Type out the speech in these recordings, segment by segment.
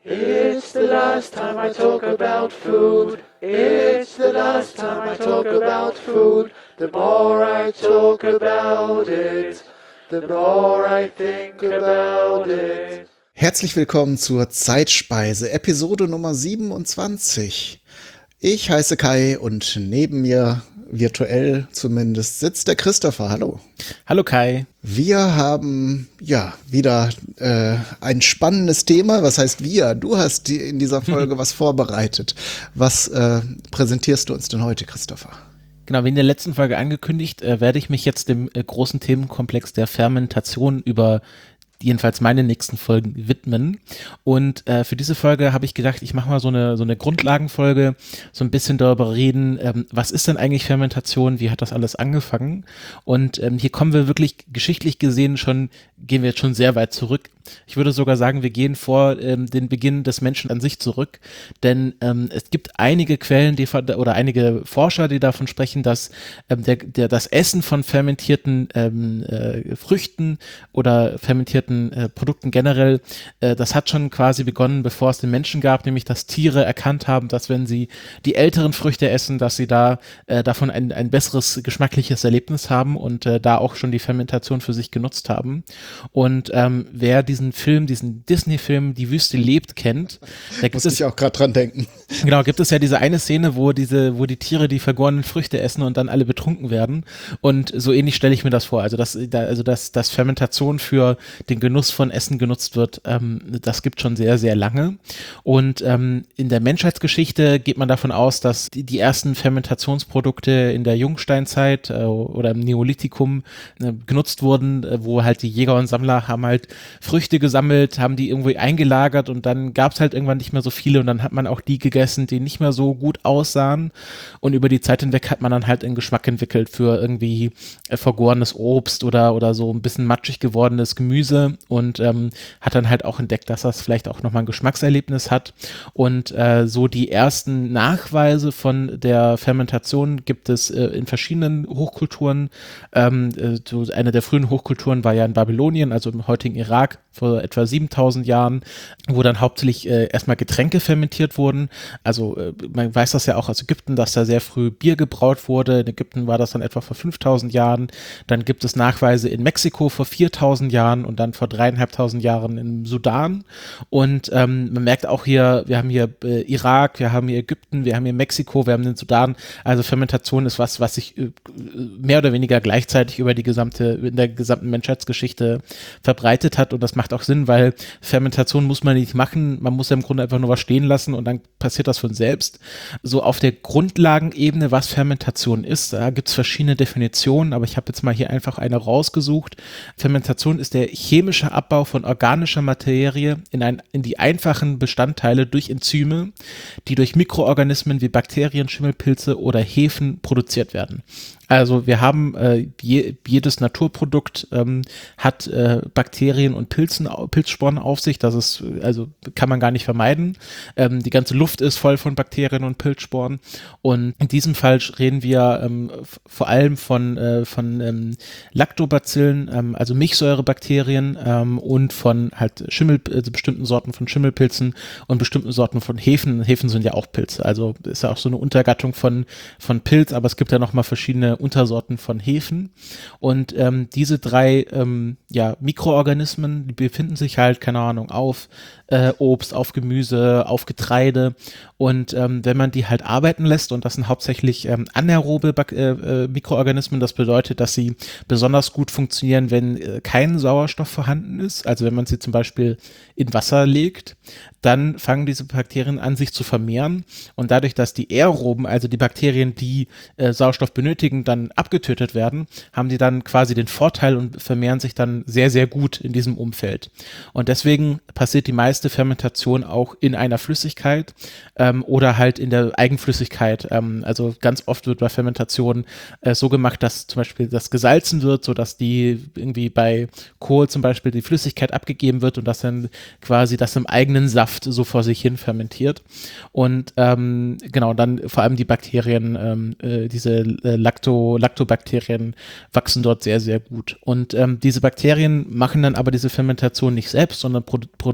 It's the last time I talk about food. It's the last time I talk about food. The more I talk about it, the more I think about it. Herzlich willkommen zur Zeitspeise, Episode Nummer 27. Ich heiße Kai und neben mir, virtuell zumindest, sitzt der Christopher. Hallo. Hallo Kai. Wir haben wieder ein spannendes Thema. Was heißt wir? Du hast in dieser Folge was vorbereitet. Was präsentierst du uns denn heute, Christopher? Genau, wie in der letzten Folge angekündigt, werde ich mich jetzt dem großen Themenkomplex der Fermentation über jedenfalls meine nächsten Folgen widmen. Und für diese Folge habe ich gedacht, ich mache mal so eine Grundlagenfolge, so ein bisschen darüber reden, was ist denn eigentlich Fermentation, wie hat das alles angefangen? Und hier kommen wir wirklich geschichtlich gesehen gehen wir jetzt schon sehr weit zurück. Ich würde sogar sagen, wir gehen vor den Beginn des Menschen an sich zurück, denn es gibt einige Quellen oder einige Forscher, die davon sprechen, dass das Essen von fermentierten Früchten oder fermentierten Produkten generell, das hat schon quasi begonnen, bevor es den Menschen gab, nämlich dass Tiere erkannt haben, dass wenn sie die älteren Früchte essen, dass sie da davon ein besseres geschmackliches Erlebnis haben und da auch schon die Fermentation für sich genutzt haben. Und wer diesen Disney-Film Die Wüste lebt kennt, da Musste ich auch gerade dran denken. Genau, gibt es ja diese eine Szene, wo die Tiere die vergorenen Früchte essen und dann alle betrunken werden. Und so ähnlich stelle ich mir das vor. Also dass Fermentation für den Genuss von Essen genutzt wird, das gibt schon sehr, sehr lange. Und in der Menschheitsgeschichte geht man davon aus, dass die ersten Fermentationsprodukte in der Jungsteinzeit oder im Neolithikum genutzt wurden, wo halt die Jäger und Sammler haben halt Früchte gesammelt, haben die irgendwie eingelagert und dann gab es halt irgendwann nicht mehr so viele und dann hat man auch die gegessen, die nicht mehr so gut aussahen und über die Zeit hinweg hat man dann halt einen Geschmack entwickelt für irgendwie vergorenes Obst oder so ein bisschen matschig gewordenes Gemüse und hat dann halt auch entdeckt, dass das vielleicht auch nochmal ein Geschmackserlebnis hat und so die ersten Nachweise von der Fermentation gibt es in verschiedenen Hochkulturen. So eine der frühen Hochkulturen war ja in Babylonien, also im heutigen Irak vor etwa 7000 Jahren, wo dann hauptsächlich erstmal Getränke fermentiert wurden. Also man weiß das ja auch aus Ägypten, dass da sehr früh Bier gebraut wurde. In Ägypten war das dann etwa vor 5000 Jahren. Dann gibt es Nachweise in Mexiko vor 4000 Jahren und dann vor 3500 Jahren im Sudan. Und man merkt auch hier, wir haben hier Irak, wir haben hier Ägypten, wir haben hier Mexiko, wir haben den Sudan. Also Fermentation ist was sich mehr oder weniger gleichzeitig in der gesamten Menschheitsgeschichte verbreitet hat und das macht auch Sinn, weil Fermentation muss man nicht machen, man muss ja im Grunde einfach nur was stehen lassen und dann passiert das von selbst. So auf der Grundlagenebene, was Fermentation ist, da gibt es verschiedene Definitionen, aber ich habe jetzt mal hier einfach eine rausgesucht. Fermentation ist der chemische Abbau von organischer Materie in die einfachen Bestandteile durch Enzyme, die durch Mikroorganismen wie Bakterien, Schimmelpilze oder Hefen produziert werden. Also wir haben jedes Naturprodukt hat Bakterien und Pilzsporen auf sich. Das ist also kann man gar nicht vermeiden. Die ganze Luft ist voll von Bakterien und Pilzsporen. Und in diesem Fall reden wir vor allem von Lactobacillen, also Milchsäurebakterien und von halt bestimmten Sorten von Schimmelpilzen und bestimmten Sorten von Hefen. Hefen sind ja auch Pilze. Also ist ja auch so eine Untergattung von Pilz, aber es gibt ja nochmal verschiedene Untersorten von Hefen und diese drei Mikroorganismen, die befinden sich halt, keine Ahnung, auf Obst, auf Gemüse, auf Getreide und wenn man die halt arbeiten lässt und das sind hauptsächlich anaerobe Mikroorganismen, das bedeutet, dass sie besonders gut funktionieren, wenn kein Sauerstoff vorhanden ist, also wenn man sie zum Beispiel in Wasser legt, dann fangen diese Bakterien an, sich zu vermehren und dadurch, dass die aeroben, also die Bakterien, die Sauerstoff benötigen, dann abgetötet werden, haben die dann quasi den Vorteil und vermehren sich dann sehr, sehr gut in diesem Umfeld. Und deswegen passiert die meiste Fermentation auch in einer Flüssigkeit oder halt in der Eigenflüssigkeit. Also ganz oft wird bei Fermentation so gemacht, dass zum Beispiel das gesalzen wird, sodass die irgendwie bei Kohl zum Beispiel die Flüssigkeit abgegeben wird und dass dann quasi das im eigenen Saft so vor sich hin fermentiert. Und genau, dann vor allem die Bakterien, diese Lactobakterien wachsen dort sehr, sehr gut. Und diese Bakterien machen dann aber diese Fermentation nicht selbst, sondern produzieren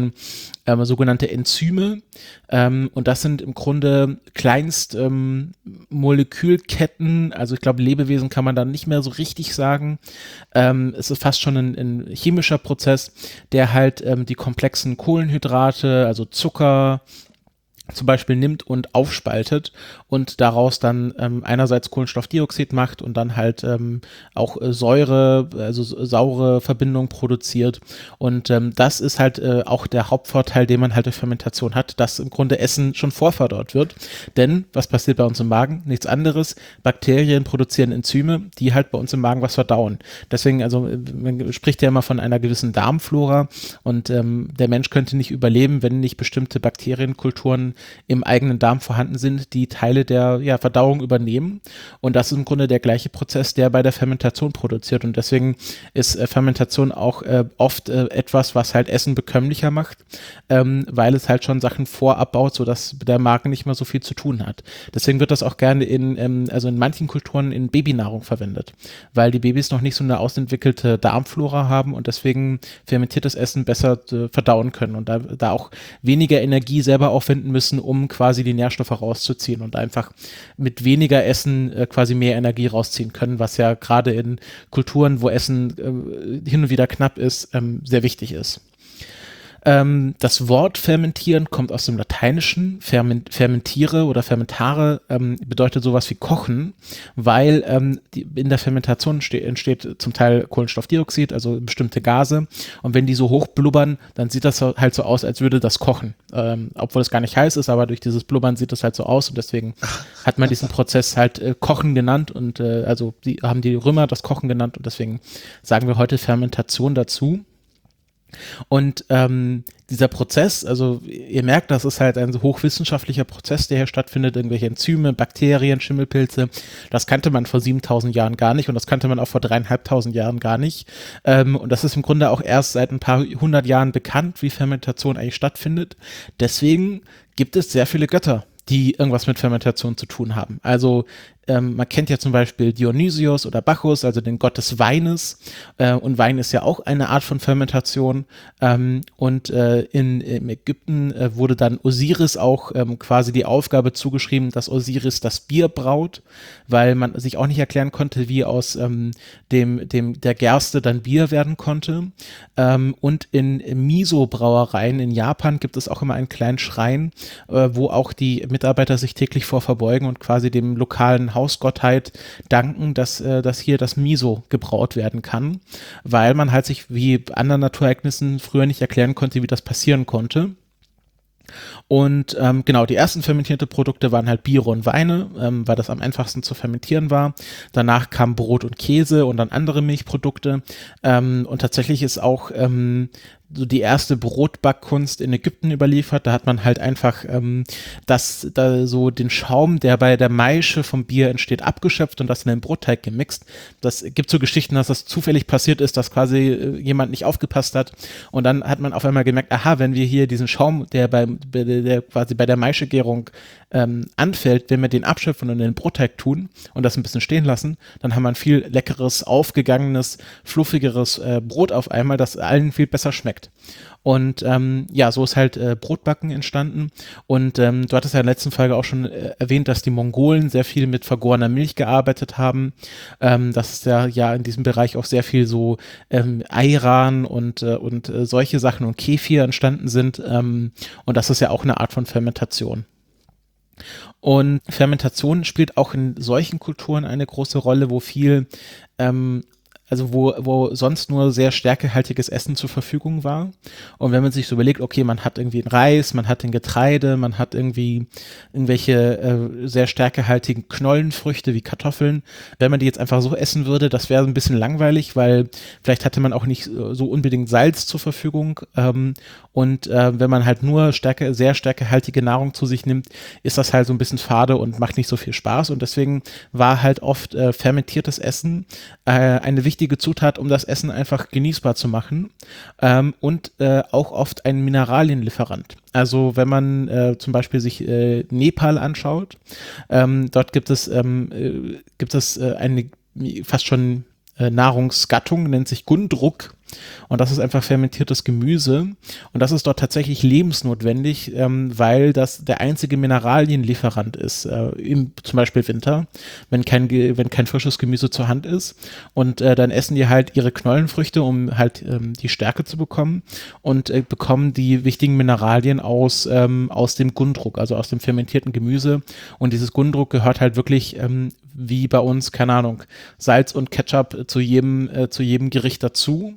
sogenannte Enzyme. Und das sind im Grunde kleinst Molekülketten, also ich glaube Lebewesen kann man da nicht mehr so richtig sagen. Es ist fast schon ein chemischer Prozess, der halt die komplexen Kohlenhydrate, also Zucker zum Beispiel nimmt und aufspaltet und daraus dann einerseits Kohlenstoffdioxid macht und dann halt auch Säure, also saure Verbindung produziert. Und das ist halt auch der Hauptvorteil, den man halt durch Fermentation hat, dass im Grunde Essen schon vorverdorrt wird. Denn was passiert bei uns im Magen? Nichts anderes. Bakterien produzieren Enzyme, die halt bei uns im Magen was verdauen. Deswegen, also man spricht ja immer von einer gewissen Darmflora und der Mensch könnte nicht überleben, wenn nicht bestimmte Bakterienkulturen im eigenen Darm vorhanden sind, die Teile der Verdauung übernehmen. Und das ist im Grunde der gleiche Prozess, der bei der Fermentation produziert. Und deswegen ist Fermentation auch oft etwas, was halt Essen bekömmlicher macht, weil es halt schon Sachen vorabbaut, sodass der Magen nicht mehr so viel zu tun hat. Deswegen wird das auch gerne in manchen Kulturen in Babynahrung verwendet, weil die Babys noch nicht so eine ausentwickelte Darmflora haben und deswegen fermentiertes Essen besser verdauen können und da auch weniger Energie selber aufwenden müssen, um quasi die Nährstoffe rauszuziehen und einfach mit weniger Essen quasi mehr Energie rausziehen können, was ja gerade in Kulturen, wo Essen hin und wieder knapp ist, sehr wichtig ist. Das Wort fermentieren kommt aus dem Lateinischen. Fermentiere oder fermentare bedeutet sowas wie kochen, weil in der Fermentation entsteht zum Teil Kohlenstoffdioxid, also bestimmte Gase. Und wenn die so hoch blubbern, dann sieht das halt so aus, als würde das kochen. Obwohl es gar nicht heiß ist, aber durch dieses Blubbern sieht das halt so aus. Und deswegen hat man diesen Prozess halt Kochen genannt. Und also haben die Römer das Kochen genannt. Und deswegen sagen wir heute Fermentation dazu. Und dieser Prozess, also ihr merkt, das ist halt ein so hochwissenschaftlicher Prozess, der hier stattfindet, irgendwelche Enzyme, Bakterien, Schimmelpilze, das kannte man vor 7.000 Jahren gar nicht und das kannte man auch vor 3.500 Jahren gar nicht. Und das ist im Grunde auch erst seit ein paar hundert Jahren bekannt, wie Fermentation eigentlich stattfindet. Deswegen gibt es sehr viele Götter, die irgendwas mit Fermentation zu tun haben. Also man kennt ja zum Beispiel Dionysios oder Bacchus, also den Gott des Weines. Und Wein ist ja auch eine Art von Fermentation. Und im Ägypten wurde dann Osiris auch quasi die Aufgabe zugeschrieben, dass Osiris das Bier braut, weil man sich auch nicht erklären konnte, wie aus der Gerste dann Bier werden konnte. Und in Miso-Brauereien in Japan gibt es auch immer einen kleinen Schrein, wo auch die Mitarbeiter sich täglich vor verbeugen und quasi dem lokalen Hausgottheit danken, dass hier das Miso gebraut werden kann, weil man halt sich wie anderen Naturereignissen früher nicht erklären konnte, wie das passieren konnte. Und genau, die ersten fermentierte Produkte waren halt Biere und Weine, weil das am einfachsten zu fermentieren war. Danach kam Brot und Käse und dann andere Milchprodukte. Und tatsächlich ist auch so die erste Brotbackkunst in Ägypten überliefert. Da hat man halt einfach so den Schaum, der bei der Maische vom Bier entsteht, abgeschöpft und das in den Brotteig gemixt. Das gibt so Geschichten, dass das zufällig passiert ist, dass quasi jemand nicht aufgepasst hat. Und dann hat man auf einmal gemerkt, aha, wenn wir hier diesen Schaum, der quasi bei der Maischegärung anfällt, wenn wir den abschöpfen und in den Brotteig tun und das ein bisschen stehen lassen, dann haben wir ein viel leckeres, aufgegangenes, fluffigeres Brot auf einmal, das allen viel besser schmeckt. Und so ist halt Brotbacken entstanden. Und du hattest ja in der letzten Folge auch schon erwähnt, dass die Mongolen sehr viel mit vergorener Milch gearbeitet haben. Dass ja in diesem Bereich auch sehr viel so Ayran und solche Sachen und Kefir entstanden sind. Und das ist ja auch eine Art von Fermentation. Und Fermentation spielt auch in solchen Kulturen eine große Rolle, wo viel wo sonst nur sehr stärkehaltiges Essen zur Verfügung war. Und wenn man sich so überlegt, okay, man hat irgendwie einen Reis, man hat ein Getreide, man hat irgendwie irgendwelche sehr stärkehaltigen Knollenfrüchte wie Kartoffeln. Wenn man die jetzt einfach so essen würde, das wäre ein bisschen langweilig, weil vielleicht hatte man auch nicht so unbedingt Salz zur Verfügung. Und wenn man halt nur sehr stärkehaltige Nahrung zu sich nimmt, ist das halt so ein bisschen fade und macht nicht so viel Spaß. Und deswegen war halt oft fermentiertes Essen eine wichtige Zutat, um das Essen einfach genießbar zu machen und auch oft ein Mineralienlieferant. Also wenn man zum Beispiel sich Nepal anschaut, dort gibt es eine fast schon Nahrungsgattung, nennt sich Gundruk. Und das ist einfach fermentiertes Gemüse. Und das ist dort tatsächlich lebensnotwendig, weil das der einzige Mineralienlieferant ist, im zum Beispiel Winter, wenn kein frisches Gemüse zur Hand ist. Und dann essen die halt ihre Knollenfrüchte, um halt die Stärke zu bekommen und bekommen die wichtigen Mineralien aus dem Gundruk, also aus dem fermentierten Gemüse. Und dieses Gundruk gehört halt wirklich wie bei uns, keine Ahnung, Salz und Ketchup zu jedem Gericht dazu.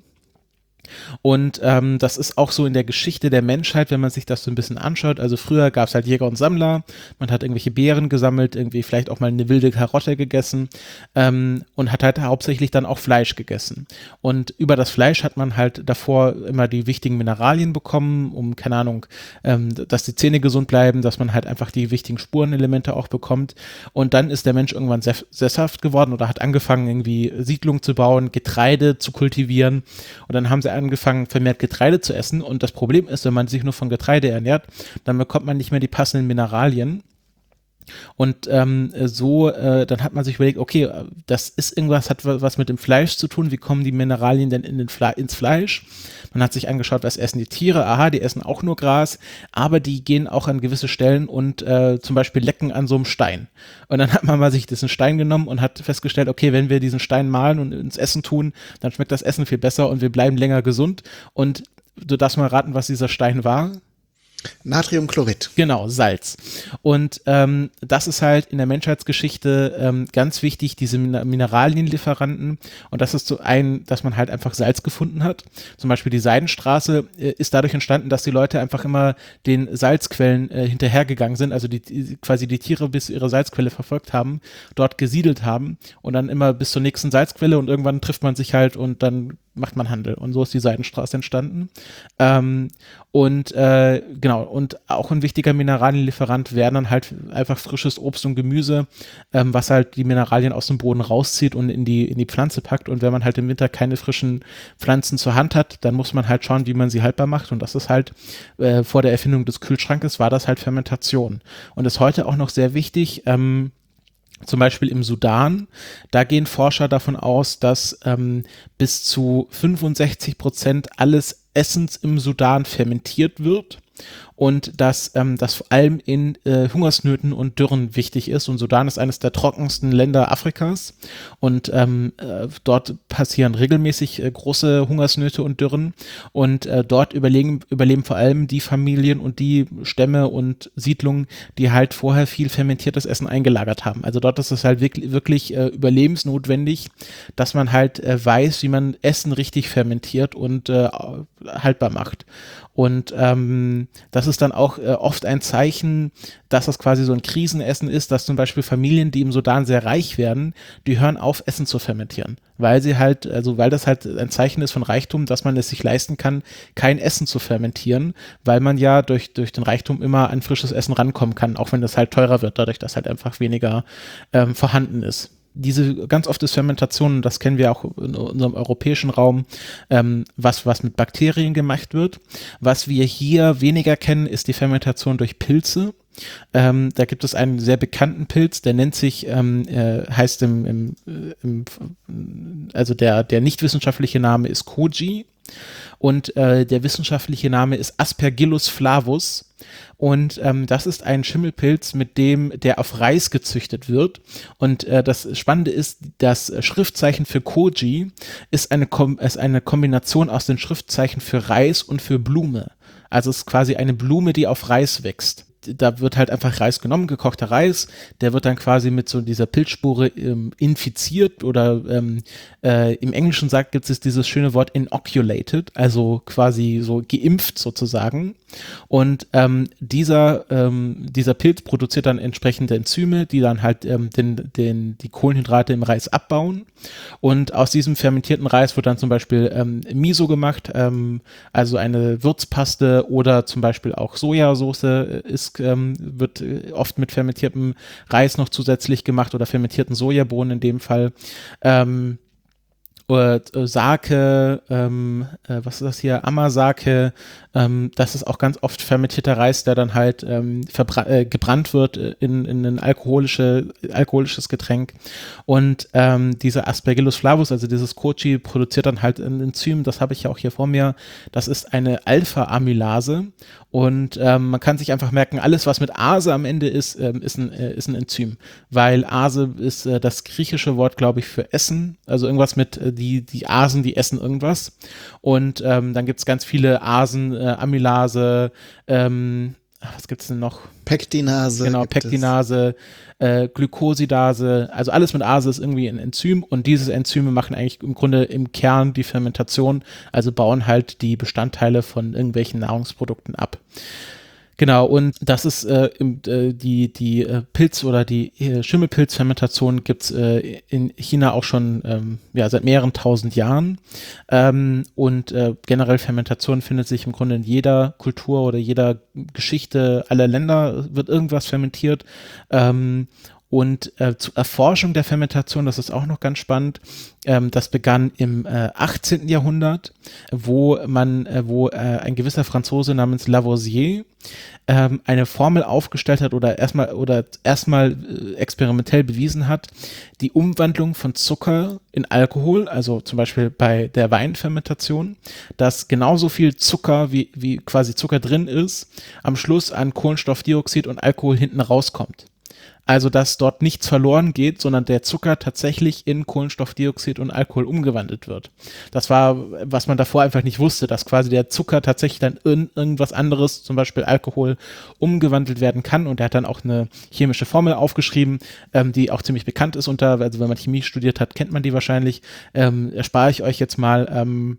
Und das ist auch so in der Geschichte der Menschheit, wenn man sich das so ein bisschen anschaut. Also früher gab es halt Jäger und Sammler, man hat irgendwelche Beeren gesammelt, irgendwie vielleicht auch mal eine wilde Karotte gegessen und hat halt hauptsächlich dann auch Fleisch gegessen. Und über das Fleisch hat man halt davor immer die wichtigen Mineralien bekommen, um, keine Ahnung, dass die Zähne gesund bleiben, dass man halt einfach die wichtigen Spurenelemente auch bekommt. Und dann ist der Mensch irgendwann sesshaft geworden oder hat angefangen, irgendwie Siedlungen zu bauen, Getreide zu kultivieren. Und dann haben sie angefangen, vermehrt Getreide zu essen. Und das Problem ist, wenn man sich nur von Getreide ernährt, dann bekommt man nicht mehr die passenden Mineralien. Und dann hat man sich überlegt, okay, das ist irgendwas, hat was mit dem Fleisch zu tun, wie kommen die Mineralien denn ins Fleisch? Man hat sich angeschaut, was essen die Tiere? Aha, die essen auch nur Gras, aber die gehen auch an gewisse Stellen und zum Beispiel lecken an so einem Stein. Und dann hat man mal sich diesen Stein genommen und hat festgestellt, okay, wenn wir diesen Stein mahlen und ins Essen tun, dann schmeckt das Essen viel besser und wir bleiben länger gesund. Und du darfst mal raten, was dieser Stein war? Natriumchlorid. Genau, Salz. Und das ist halt in der Menschheitsgeschichte ganz wichtig, diese Mineralienlieferanten. Und das ist so dass man halt einfach Salz gefunden hat. Zum Beispiel die Seidenstraße ist dadurch entstanden, dass die Leute einfach immer den Salzquellen hinterhergegangen sind, also quasi die Tiere bis ihre Salzquelle verfolgt haben, dort gesiedelt haben und dann immer bis zur nächsten Salzquelle und irgendwann trifft man sich halt und dann macht man Handel. Und so ist die Seidenstraße entstanden. Genau, und auch ein wichtiger Mineralienlieferant wäre dann halt einfach frisches Obst und Gemüse, was halt die Mineralien aus dem Boden rauszieht und in die Pflanze packt. Und wenn man halt im Winter keine frischen Pflanzen zur Hand hat, dann muss man halt schauen, wie man sie haltbar macht. Und das ist halt vor der Erfindung des Kühlschrankes war das halt Fermentation. Und ist heute auch noch sehr wichtig, zum Beispiel im Sudan, da gehen Forscher davon aus, dass bis zu 65% alles Essens im Sudan fermentiert wird und dass das vor allem in Hungersnöten und Dürren wichtig ist. Und Sudan ist eines der trockensten Länder Afrikas und dort passieren regelmäßig große Hungersnöte und Dürren und dort überleben vor allem die Familien und die Stämme und Siedlungen, die halt vorher viel fermentiertes Essen eingelagert haben. Also dort ist es halt wirklich überlebensnotwendig, dass man halt weiß, wie man Essen richtig fermentiert und haltbar macht. Und das ist dann auch oft ein Zeichen, dass das quasi so ein Krisenessen ist, dass zum Beispiel Familien, die im Sudan sehr reich werden, die hören auf, Essen zu fermentieren. Weil das halt ein Zeichen ist von Reichtum, dass man es sich leisten kann, kein Essen zu fermentieren, weil man ja durch den Reichtum immer an frisches Essen rankommen kann, auch wenn das halt teurer wird, dadurch, dass halt einfach weniger vorhanden ist. Ganz oft ist Fermentation, das kennen wir auch in unserem europäischen Raum, was mit Bakterien gemacht wird. Was wir hier weniger kennen, ist die Fermentation durch Pilze. Da gibt es einen sehr bekannten Pilz, der nennt sich, heißt also der nicht wissenschaftliche Name ist Koji und der wissenschaftliche Name ist Aspergillus flavus. Und das ist ein Schimmelpilz, der auf Reis gezüchtet wird. Und das Spannende ist, das Schriftzeichen für Koji ist eine Kombination aus den Schriftzeichen für Reis und für Blume. Also es ist quasi eine Blume, die auf Reis wächst. Da wird halt einfach Reis genommen, gekochter Reis, der wird dann quasi mit so dieser Pilzspore infiziert oder im Englischen gibt es dieses schöne Wort inoculated, also quasi so geimpft sozusagen. Und dieser Pilz produziert dann entsprechende Enzyme, die dann halt die Kohlenhydrate im Reis abbauen. Und aus diesem fermentierten Reis wird dann zum Beispiel Miso gemacht, also eine Würzpaste oder zum Beispiel auch Sojasauce wird oft mit fermentiertem Reis noch zusätzlich gemacht oder fermentierten Sojabohnen in dem Fall. Sake, was ist das hier, Amazake, das ist auch ganz oft fermentierter Reis, der dann halt gebrannt wird in ein alkoholisches Getränk. Und dieser Aspergillus flavus, also dieses Kochi, produziert dann halt ein Enzym, das habe ich ja auch hier vor mir, das ist eine Alpha-Amylase und man kann sich einfach merken, alles was mit Ase am Ende ist ein Enzym, weil Ase ist das griechische Wort, glaube ich, für Essen, also irgendwas mit die Asen, die essen irgendwas und dann gibt es ganz viele Asen, Amylase, was gibt es denn noch? Pektinase. Genau, Pektinase, Glykosidase, also alles mit Ase ist irgendwie ein Enzym und diese Enzyme machen eigentlich im Grunde im Kern die Fermentation, also bauen halt die Bestandteile von irgendwelchen Nahrungsprodukten ab. Genau, und das ist die Pilz- oder die Schimmelpilzfermentation gibt es in China auch schon seit mehreren tausend Jahren. Und generell Fermentation findet sich im Grunde in jeder Kultur oder jeder Geschichte aller Länder wird irgendwas fermentiert. Und zur Erforschung der Fermentation, das ist auch noch ganz spannend, das begann im 18. Jahrhundert, wo ein gewisser Franzose namens Lavoisier eine Formel aufgestellt hat oder erstmal experimentell bewiesen hat, die Umwandlung von Zucker in Alkohol, also zum Beispiel bei der Weinfermentation, dass genauso viel Zucker, wie quasi Zucker drin ist, am Schluss an Kohlenstoffdioxid und Alkohol hinten rauskommt. Also, dass dort nichts verloren geht, sondern der Zucker tatsächlich in Kohlenstoffdioxid und Alkohol umgewandelt wird. Das war, was man davor einfach nicht wusste, dass quasi der Zucker tatsächlich dann in irgendwas anderes, zum Beispiel Alkohol, umgewandelt werden kann. Und er hat dann auch eine chemische Formel aufgeschrieben, die auch ziemlich bekannt ist also wenn man Chemie studiert hat, kennt man die wahrscheinlich. Erspare ich euch jetzt mal.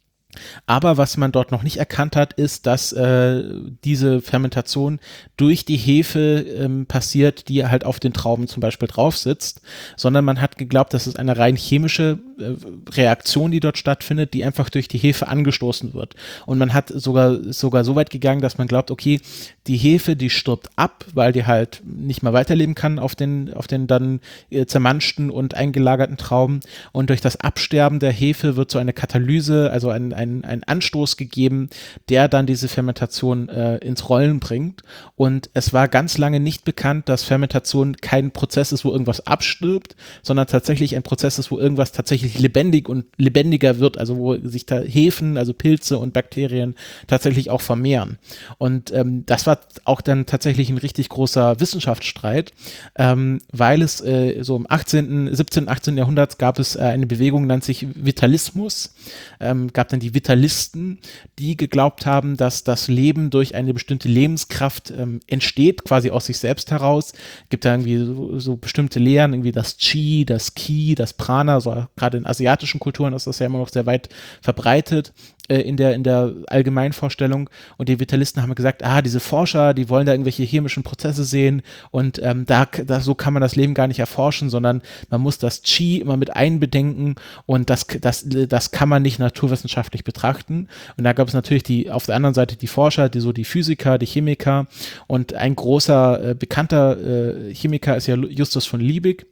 Aber was man dort noch nicht erkannt hat, ist, dass diese Fermentation durch die Hefe passiert, die halt auf den Trauben zum Beispiel drauf sitzt, sondern man hat geglaubt, das ist eine rein chemische Reaktion, die dort stattfindet, die einfach durch die Hefe angestoßen wird. Und man hat sogar so weit gegangen, dass man glaubt, okay, die Hefe, die stirbt ab, weil die halt nicht mehr weiterleben kann auf den dann zermanschten und eingelagerten Trauben. Und durch das Absterben der Hefe wird so eine Katalyse, also ein Anstoß gegeben, der dann diese Fermentation ins Rollen bringt. Und es war ganz lange nicht bekannt, dass Fermentation kein Prozess ist, wo irgendwas abstirbt, sondern tatsächlich ein Prozess ist, wo irgendwas tatsächlich lebendig und lebendiger wird, also wo sich da Hefen, also Pilze und Bakterien tatsächlich auch vermehren. Und das war auch dann tatsächlich ein richtig großer Wissenschaftsstreit, weil es so im 17., 18. Jahrhundert gab es eine Bewegung, nennt sich Vitalismus, gab dann die Vitalisten, die geglaubt haben, dass das Leben durch eine bestimmte Lebenskraft entsteht, quasi aus sich selbst heraus. Gibt da irgendwie so bestimmte Lehren, irgendwie das Qi, das Qi, das Prana, so gerade in asiatischen Kulturen ist das ja immer noch sehr weit verbreitet in der Allgemeinvorstellung. Und die Vitalisten haben gesagt, diese Forscher, die wollen da irgendwelche chemischen Prozesse sehen und so kann man das Leben gar nicht erforschen, sondern man muss das Qi immer mit einbedenken und das kann man nicht naturwissenschaftlich betrachten. Und da gab es natürlich auf der anderen Seite die Forscher, die Physiker, die Chemiker, und ein großer, bekannter Chemiker ist ja Justus von Liebig.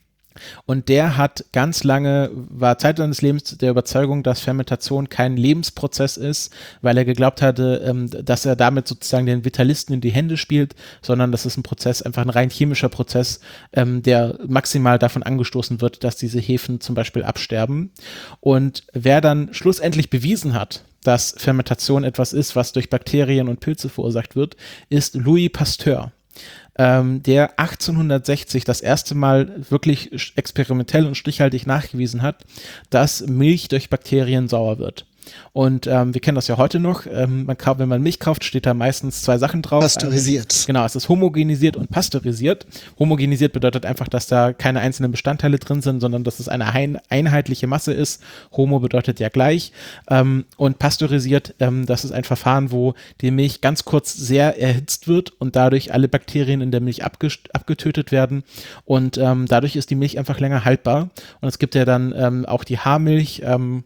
Und der hat war Zeit seines Lebens der Überzeugung, dass Fermentation kein Lebensprozess ist, weil er geglaubt hatte, dass er damit sozusagen den Vitalisten in die Hände spielt, sondern das ist ein Prozess, einfach ein rein chemischer Prozess, der maximal davon angestoßen wird, dass diese Hefen zum Beispiel absterben. Und wer dann schlussendlich bewiesen hat, dass Fermentation etwas ist, was durch Bakterien und Pilze verursacht wird, ist Louis Pasteur. Der 1860 das erste Mal wirklich experimentell und stichhaltig nachgewiesen hat, dass Milch durch Bakterien sauer wird. Und wir kennen das ja heute noch. Wenn man Milch kauft, steht da meistens 2 Sachen drauf. Pasteurisiert. Genau, es ist homogenisiert und pasteurisiert. Homogenisiert bedeutet einfach, dass da keine einzelnen Bestandteile drin sind, sondern dass es eine einheitliche Masse ist. Homo bedeutet ja gleich. Und pasteurisiert, das ist ein Verfahren, wo die Milch ganz kurz sehr erhitzt wird und dadurch alle Bakterien in der Milch abgetötet werden. Und dadurch ist die Milch einfach länger haltbar. Und es gibt ja dann auch die Haarmilch,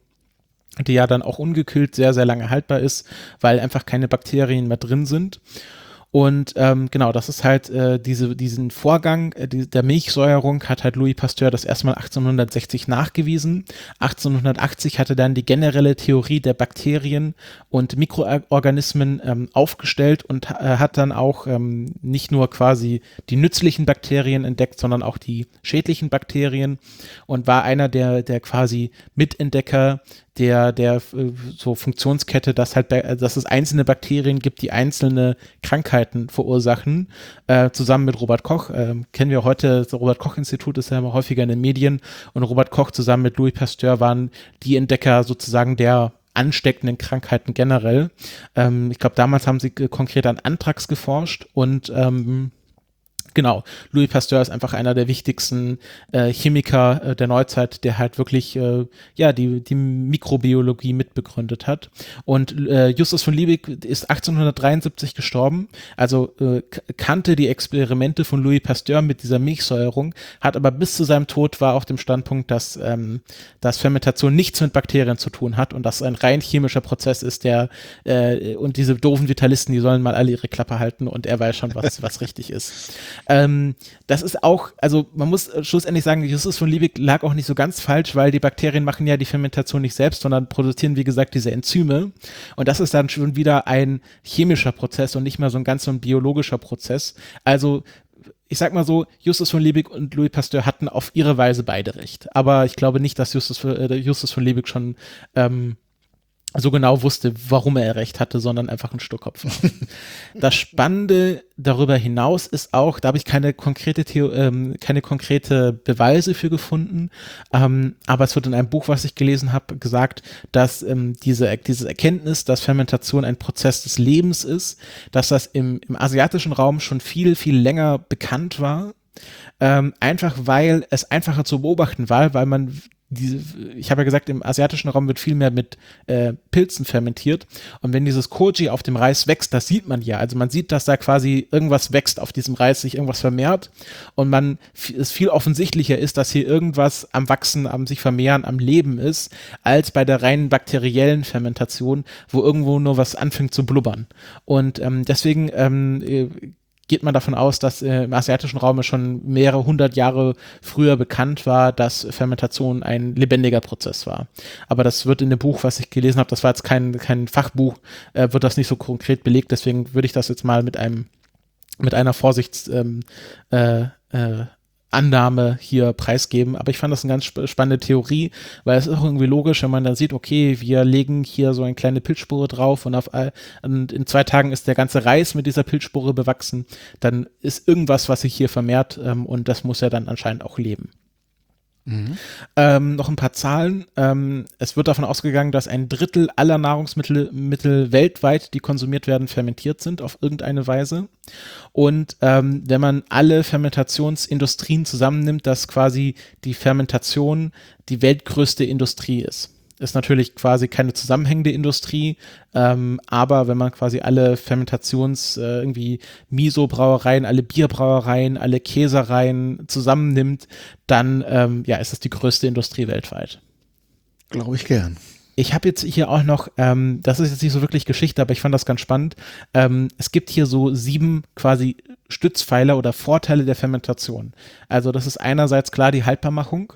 die ja dann auch ungekühlt sehr, sehr lange haltbar ist, weil einfach keine Bakterien mehr drin sind. Und genau, das ist halt diesen Vorgang der Milchsäuerung hat halt Louis Pasteur das erstmal 1860 nachgewiesen. 1880 hatte dann die generelle Theorie der Bakterien und Mikroorganismen aufgestellt und hat dann auch nicht nur quasi die nützlichen Bakterien entdeckt, sondern auch die schädlichen Bakterien und war einer der quasi Mitentdecker der so Funktionskette, dass es einzelne Bakterien gibt, die einzelne Krankheiten verursachen, zusammen mit Robert Koch. Kennen wir heute, das Robert-Koch-Institut ist ja immer häufiger in den Medien und Robert Koch zusammen mit Louis Pasteur waren die Entdecker sozusagen der ansteckenden Krankheiten generell. Ich glaube, damals haben sie konkret an Anthrax geforscht und genau, Louis Pasteur ist einfach einer der wichtigsten Chemiker der Neuzeit, der halt wirklich die Mikrobiologie mitbegründet hat. Und Justus von Liebig ist 1873 gestorben, also kannte die Experimente von Louis Pasteur mit dieser Milchsäuerung, hat aber bis zu seinem Tod war auf dem Standpunkt, dass Fermentation nichts mit Bakterien zu tun hat und dass ein rein chemischer Prozess ist, und diese doofen Vitalisten, die sollen mal alle ihre Klappe halten und er weiß schon, was richtig ist. Das ist auch, also man muss schlussendlich sagen, Justus von Liebig lag auch nicht so ganz falsch, weil die Bakterien machen ja die Fermentation nicht selbst, sondern produzieren, wie gesagt, diese Enzyme. Und das ist dann schon wieder ein chemischer Prozess und nicht mehr so ein biologischer Prozess. Also ich sag mal so, Justus von Liebig und Louis Pasteur hatten auf ihre Weise beide recht. Aber ich glaube nicht, dass Justus von Liebig schon so genau wusste, warum er recht hatte, sondern einfach ein Sturkopf war. Das Spannende darüber hinaus ist auch, da habe ich keine konkrete Beweise für gefunden, aber es wird in einem Buch, was ich gelesen habe, gesagt, dass diese Erkenntnis, dass Fermentation ein Prozess des Lebens ist, dass das im asiatischen Raum schon viel, viel länger bekannt war, einfach weil es einfacher zu beobachten war, weil man ich habe ja gesagt, im asiatischen Raum wird viel mehr mit Pilzen fermentiert und wenn dieses Koji auf dem Reis wächst, das sieht man ja, also man sieht, dass da quasi irgendwas wächst auf diesem Reis, sich irgendwas vermehrt und es viel offensichtlicher ist, dass hier irgendwas am Wachsen, am sich vermehren, am Leben ist, als bei der reinen bakteriellen Fermentation, wo irgendwo nur was anfängt zu blubbern und deswegen geht man davon aus, dass im asiatischen Raum schon mehrere hundert Jahre früher bekannt war, dass Fermentation ein lebendiger Prozess war. Aber das wird in dem Buch, was ich gelesen habe, das war jetzt kein Fachbuch, wird das nicht so konkret belegt, deswegen würde ich das jetzt mal mit einer Annahme hier preisgeben, aber ich fand das eine ganz spannende Theorie, weil es ist auch irgendwie logisch, wenn man dann sieht, okay, wir legen hier so eine kleine Pilzspore drauf und in 2 Tagen ist der ganze Reis mit dieser Pilzspore bewachsen, dann ist irgendwas, was sich hier vermehrt und das muss ja dann anscheinend auch leben. Mhm. Noch ein paar Zahlen. Es wird davon ausgegangen, dass 1/3 aller Nahrungsmittel weltweit, die konsumiert werden, fermentiert sind auf irgendeine Weise. Und wenn man alle Fermentationsindustrien zusammennimmt, dass quasi die Fermentation die weltgrößte Industrie ist. Ist natürlich quasi keine zusammenhängende Industrie, aber wenn man quasi alle irgendwie Miso-Brauereien, alle Bierbrauereien, alle Käsereien zusammennimmt, dann ist es die größte Industrie weltweit. Glaube ich gern. Ich habe jetzt hier auch noch, das ist jetzt nicht so wirklich Geschichte, aber ich fand das ganz spannend. Es gibt hier so 7 quasi Stützpfeiler oder Vorteile der Fermentation. Also das ist einerseits klar die Haltbarmachung.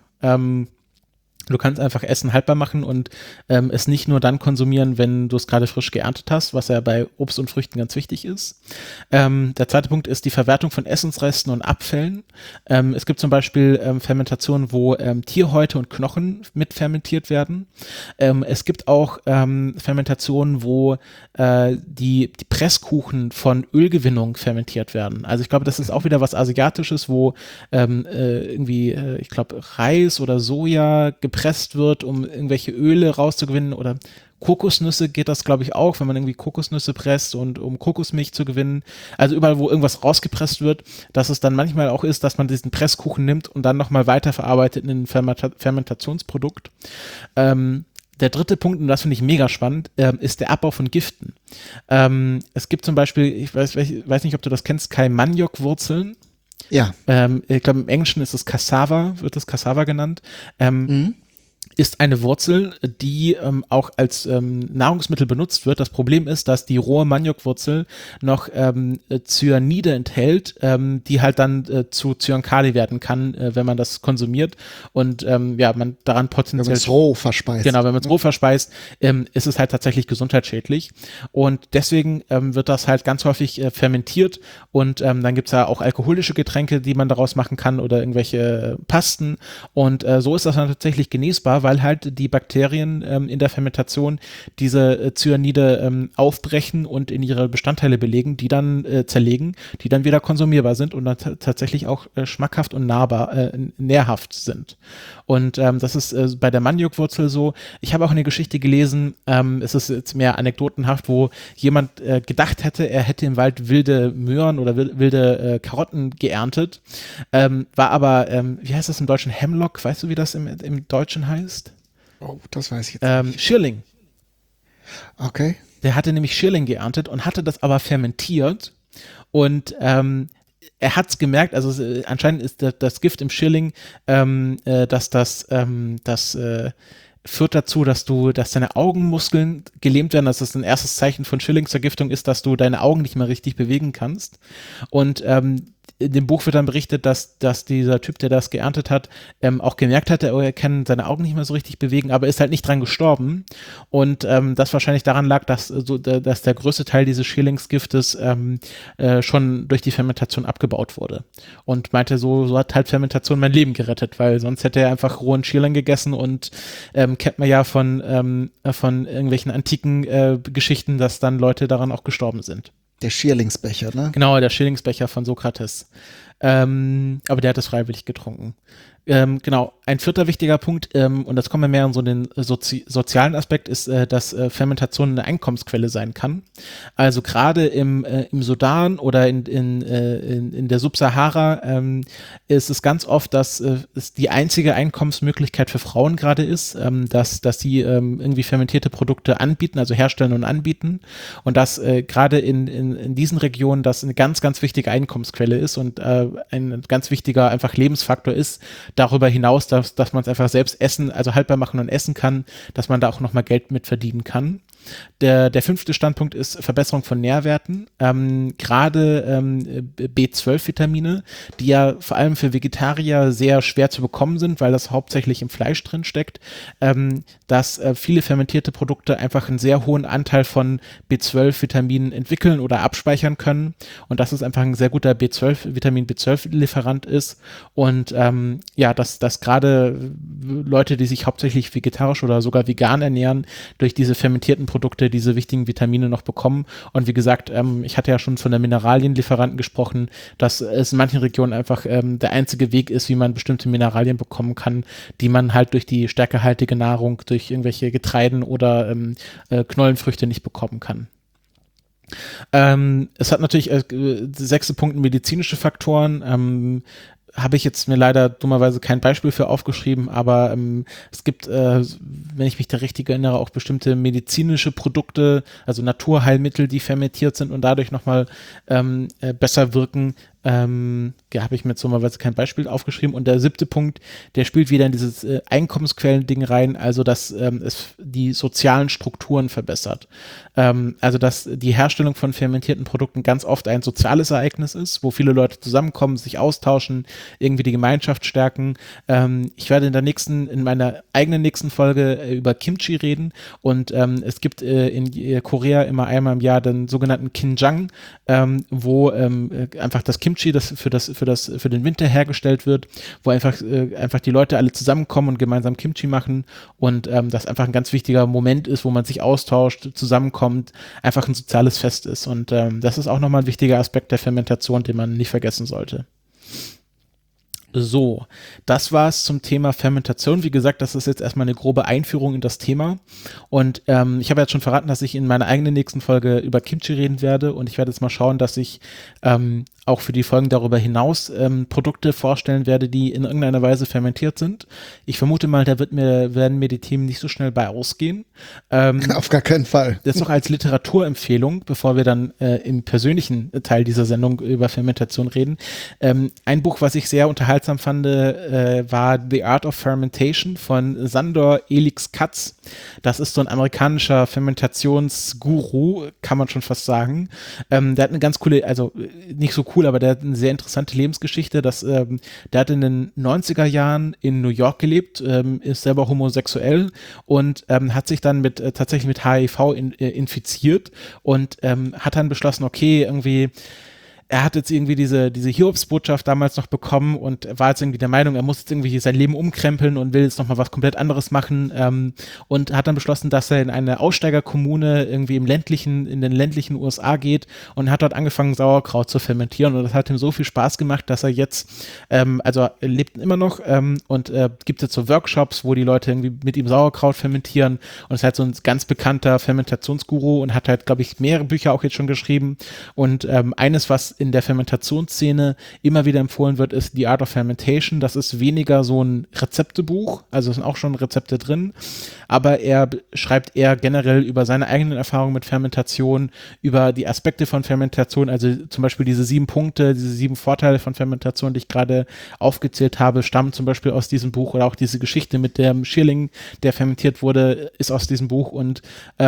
Du kannst einfach Essen haltbar machen und es nicht nur dann konsumieren, wenn du es gerade frisch geerntet hast, was ja bei Obst und Früchten ganz wichtig ist. Der zweite Punkt ist die Verwertung von Essensresten und Abfällen. Es gibt zum Beispiel Fermentationen, wo Tierhäute und Knochen mit fermentiert werden. Es gibt auch Fermentationen, wo die Presskuchen von Ölgewinnung fermentiert werden. Also ich glaube, das ist auch wieder was Asiatisches, wo ich glaube, Reis oder Soja gepresst wird, um irgendwelche Öle rauszugewinnen oder Kokosnüsse geht das, glaube ich, auch, wenn man irgendwie Kokosnüsse presst und um Kokosmilch zu gewinnen. Also überall, wo irgendwas rausgepresst wird, dass es dann manchmal auch ist, dass man diesen Presskuchen nimmt und dann nochmal weiterverarbeitet in ein Fermentationsprodukt. Der dritte Punkt, und das finde ich mega spannend, ist der Abbau von Giften. Es gibt zum Beispiel, ich weiß nicht, ob du das kennst, Maniok-Wurzeln. Ja. Ich glaube, im Englischen ist es Cassava, wird es Cassava genannt. ist eine Wurzel, die auch als Nahrungsmittel benutzt wird. Das Problem ist, dass die rohe Maniokwurzel noch Cyanide enthält, die halt dann zu Cyankali werden kann, wenn man das konsumiert und man daran potenziell... Wenn man es roh verspeist. Genau, wenn man es roh verspeist, ist es halt tatsächlich gesundheitsschädlich und deswegen wird das halt ganz häufig fermentiert und dann gibt's ja auch alkoholische Getränke, die man daraus machen kann oder irgendwelche Pasten und so ist das dann tatsächlich genießbar, weil halt die Bakterien in der Fermentation diese Cyanide aufbrechen und in ihre Bestandteile belegen, die dann zerlegen, die dann wieder konsumierbar sind und dann tatsächlich auch schmackhaft und nährhaft sind. Und das ist bei der Maniokwurzel so. Ich habe auch eine Geschichte gelesen, es ist jetzt mehr anekdotenhaft, wo jemand gedacht hätte, er hätte im Wald wilde Möhren oder wilde Karotten geerntet, war aber, wie heißt das im Deutschen, Hemlock, weißt du, wie das im Deutschen heißt? Oh, das weiß ich jetzt nicht. Schirling. Okay. Der hatte nämlich Schirling geerntet und hatte das aber fermentiert und er hat's gemerkt, also anscheinend ist das Gift im Schirling, dass das führt dazu, dass deine Augenmuskeln gelähmt werden. Das ist ein erstes Zeichen von Schirlingsvergiftung ist, dass du deine Augen nicht mehr richtig bewegen kannst. Und in dem Buch wird dann berichtet, dass dieser Typ, der das geerntet hat, auch gemerkt hat, er kann seine Augen nicht mehr so richtig bewegen, aber ist halt nicht dran gestorben. Und das wahrscheinlich daran lag, dass der größte Teil dieses Schierlingsgiftes schon durch die Fermentation abgebaut wurde. Und meinte, so hat halt Fermentation mein Leben gerettet, weil sonst hätte er einfach rohen Schierling gegessen und kennt man ja von irgendwelchen antiken Geschichten, dass dann Leute daran auch gestorben sind. Der Schierlingsbecher, ne? Genau, der Schierlingsbecher von Sokrates. Aber der hat es freiwillig getrunken. Genau, ein vierter wichtiger Punkt, und das kommen wir mehr in so den sozialen Aspekt, ist, dass Fermentation eine Einkommensquelle sein kann. Also gerade im Sudan oder in der Subsahara ist es ganz oft, dass es die einzige Einkommensmöglichkeit für Frauen gerade ist, dass sie irgendwie fermentierte Produkte anbieten, also herstellen und anbieten. Und dass gerade in diesen Regionen das eine ganz, ganz wichtige Einkommensquelle ist und ein ganz wichtiger einfach Lebensfaktor ist, darüber hinaus, dass man es einfach selbst essen, also haltbar machen und essen kann, dass man da auch nochmal Geld mit verdienen kann. Der fünfte Standpunkt ist Verbesserung von Nährwerten, gerade B12-Vitamine, die ja vor allem für Vegetarier sehr schwer zu bekommen sind, weil das hauptsächlich im Fleisch drin steckt, dass viele fermentierte Produkte einfach einen sehr hohen Anteil von B12-Vitaminen entwickeln oder abspeichern können und dass es einfach ein sehr guter Vitamin B12-Lieferant ist und dass gerade Leute, die sich hauptsächlich vegetarisch oder sogar vegan ernähren, durch diese fermentierten Produkte diese wichtigen Vitamine noch bekommen. Und wie gesagt, ich hatte ja schon von der Mineralienlieferanten gesprochen, dass es in manchen Regionen einfach der einzige Weg ist, wie man bestimmte Mineralien bekommen kann, die man halt durch die stärkehaltige Nahrung, durch irgendwelche Getreiden oder Knollenfrüchte nicht bekommen kann. Es hat natürlich sechste Punkt medizinische Faktoren, habe ich jetzt mir leider dummerweise kein Beispiel für aufgeschrieben, aber es gibt, wenn ich mich da richtig erinnere, auch bestimmte medizinische Produkte, also Naturheilmittel, die fermentiert sind und dadurch nochmal besser wirken. Habe ich mir jetzt dummerweise kein Beispiel aufgeschrieben. Und der siebte Punkt, der spielt wieder in dieses Einkommensquellen-Ding rein, also dass es die sozialen Strukturen verbessert. Also dass die Herstellung von fermentierten Produkten ganz oft ein soziales Ereignis ist, wo viele Leute zusammenkommen, sich austauschen, irgendwie die Gemeinschaft stärken. Ich werde in meiner eigenen nächsten Folge über Kimchi reden und es gibt in Korea immer einmal im Jahr den sogenannten Kinjang, wo einfach das Kimchi, das für den Winter hergestellt wird, wo einfach die Leute alle zusammenkommen und gemeinsam Kimchi machen und das einfach ein ganz wichtiger Moment ist, wo man sich austauscht, zusammenkommt, einfach ein soziales Fest ist und das ist auch nochmal ein wichtiger Aspekt der Fermentation, den man nicht vergessen sollte. So, das war's zum Thema Fermentation. Wie gesagt, das ist jetzt erstmal eine grobe Einführung in das Thema. Und ich habe jetzt schon verraten, dass ich in meiner eigenen nächsten Folge über Kimchi reden werde. Und ich werde jetzt mal schauen, dass ich auch für die Folgen darüber hinaus Produkte vorstellen werde, die in irgendeiner Weise fermentiert sind. Ich vermute mal, da werden mir die Themen nicht so schnell bei ausgehen. Auf gar keinen Fall. Das noch als Literaturempfehlung, bevor wir dann im persönlichen Teil dieser Sendung über Fermentation reden. Ein Buch, was ich sehr unterhaltsam fand, war The Art of Fermentation von Sandor Elix-Katz. Das ist so ein amerikanischer Fermentationsguru, kann man schon fast sagen. Der hat eine ganz coole, also nicht so cool, aber der hat eine sehr interessante Lebensgeschichte. Der hat in den 90er Jahren in New York gelebt, ist selber homosexuell und hat sich dann tatsächlich mit HIV infiziert und hat dann beschlossen, okay, irgendwie er hat jetzt irgendwie diese Hiobsbotschaft damals noch bekommen und war jetzt irgendwie der Meinung, er muss jetzt irgendwie sein Leben umkrempeln und will jetzt nochmal was komplett anderes machen und hat dann beschlossen, dass er in eine Aussteigerkommune irgendwie in den ländlichen USA geht und hat dort angefangen, Sauerkraut zu fermentieren und das hat ihm so viel Spaß gemacht, dass er jetzt, also er lebt immer noch und gibt jetzt so Workshops, wo die Leute irgendwie mit ihm Sauerkraut fermentieren und ist halt so ein ganz bekannter Fermentationsguru und hat halt, glaube ich, mehrere Bücher auch jetzt schon geschrieben und eines, was in der Fermentationsszene immer wieder empfohlen wird, ist The Art of Fermentation. Das ist weniger so ein Rezeptebuch, also es sind auch schon Rezepte drin, aber er schreibt eher generell über seine eigenen Erfahrungen mit Fermentation, über die Aspekte von Fermentation, also zum Beispiel diese 7 Punkte, diese 7 Vorteile von Fermentation, die ich gerade aufgezählt habe, stammen zum Beispiel aus diesem Buch oder auch diese Geschichte mit dem Schilling, der fermentiert wurde, ist aus diesem Buch und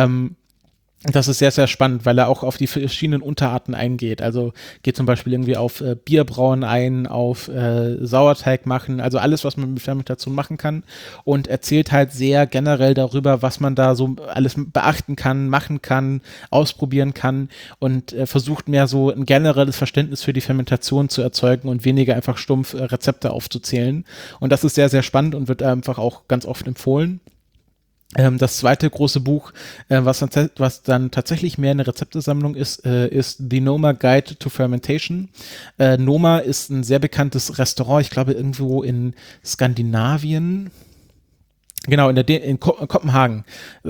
das ist sehr, sehr spannend, weil er auch auf die verschiedenen Unterarten eingeht. Also geht zum Beispiel irgendwie auf Bierbrauen ein, auf Sauerteig machen, also alles, was man mit Fermentation machen kann und erzählt halt sehr generell darüber, was man da so alles beachten kann, machen kann, ausprobieren kann und versucht mehr so ein generelles Verständnis für die Fermentation zu erzeugen und weniger einfach stumpf Rezepte aufzuzählen. Und das ist sehr, sehr spannend und wird einfach auch ganz oft empfohlen. Das zweite große Buch, was dann tatsächlich mehr eine Rezeptesammlung ist The Noma Guide to Fermentation. Noma ist ein sehr bekanntes Restaurant, ich glaube irgendwo in Skandinavien. Genau, in Kopenhagen.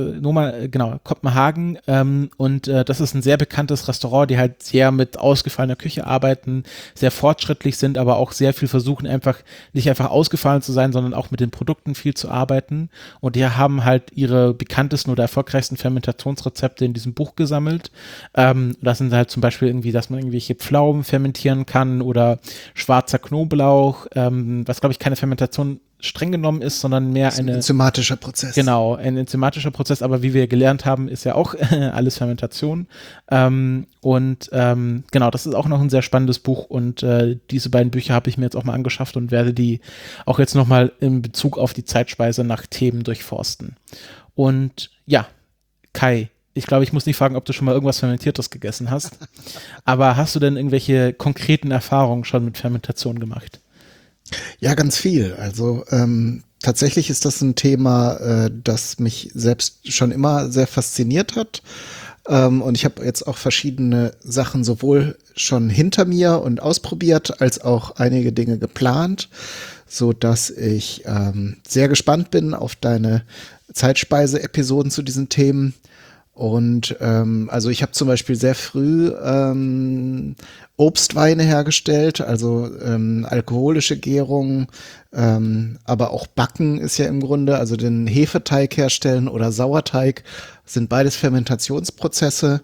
Kopenhagen. Und das ist ein sehr bekanntes Restaurant, die halt sehr mit ausgefallener Küche arbeiten, sehr fortschrittlich sind, aber auch sehr viel versuchen, nicht einfach ausgefallen zu sein, sondern auch mit den Produkten viel zu arbeiten. Und die haben halt ihre bekanntesten oder erfolgreichsten Fermentationsrezepte in diesem Buch gesammelt. Das sind halt zum Beispiel irgendwie, dass man irgendwelche Pflaumen fermentieren kann oder schwarzer Knoblauch, was glaube ich keine Fermentation streng genommen ist, sondern mehr ein enzymatischer Prozess. Genau, ein enzymatischer Prozess, aber wie wir gelernt haben, ist ja auch alles Fermentation. Genau, das ist auch noch ein sehr spannendes Buch und diese beiden Bücher habe ich mir jetzt auch mal angeschafft und werde die auch jetzt nochmal in Bezug auf die Zeitspeise nach Themen durchforsten. Und ja, Kai, ich glaube, ich muss nicht fragen, ob du schon mal irgendwas Fermentiertes gegessen hast, aber hast du denn irgendwelche konkreten Erfahrungen schon mit Fermentation gemacht? Ja, ganz viel. Also tatsächlich ist das ein Thema, das mich selbst schon immer sehr fasziniert hat. Und ich habe jetzt auch verschiedene Sachen sowohl schon hinter mir und ausprobiert, als auch einige Dinge geplant, so dass ich sehr gespannt bin auf deine Zeitspeise-Episoden zu diesen Themen. Und also ich habe zum Beispiel sehr früh Obstweine hergestellt, also alkoholische Gärung, aber auch Backen ist ja im Grunde, also den Hefeteig herstellen oder Sauerteig sind beides Fermentationsprozesse.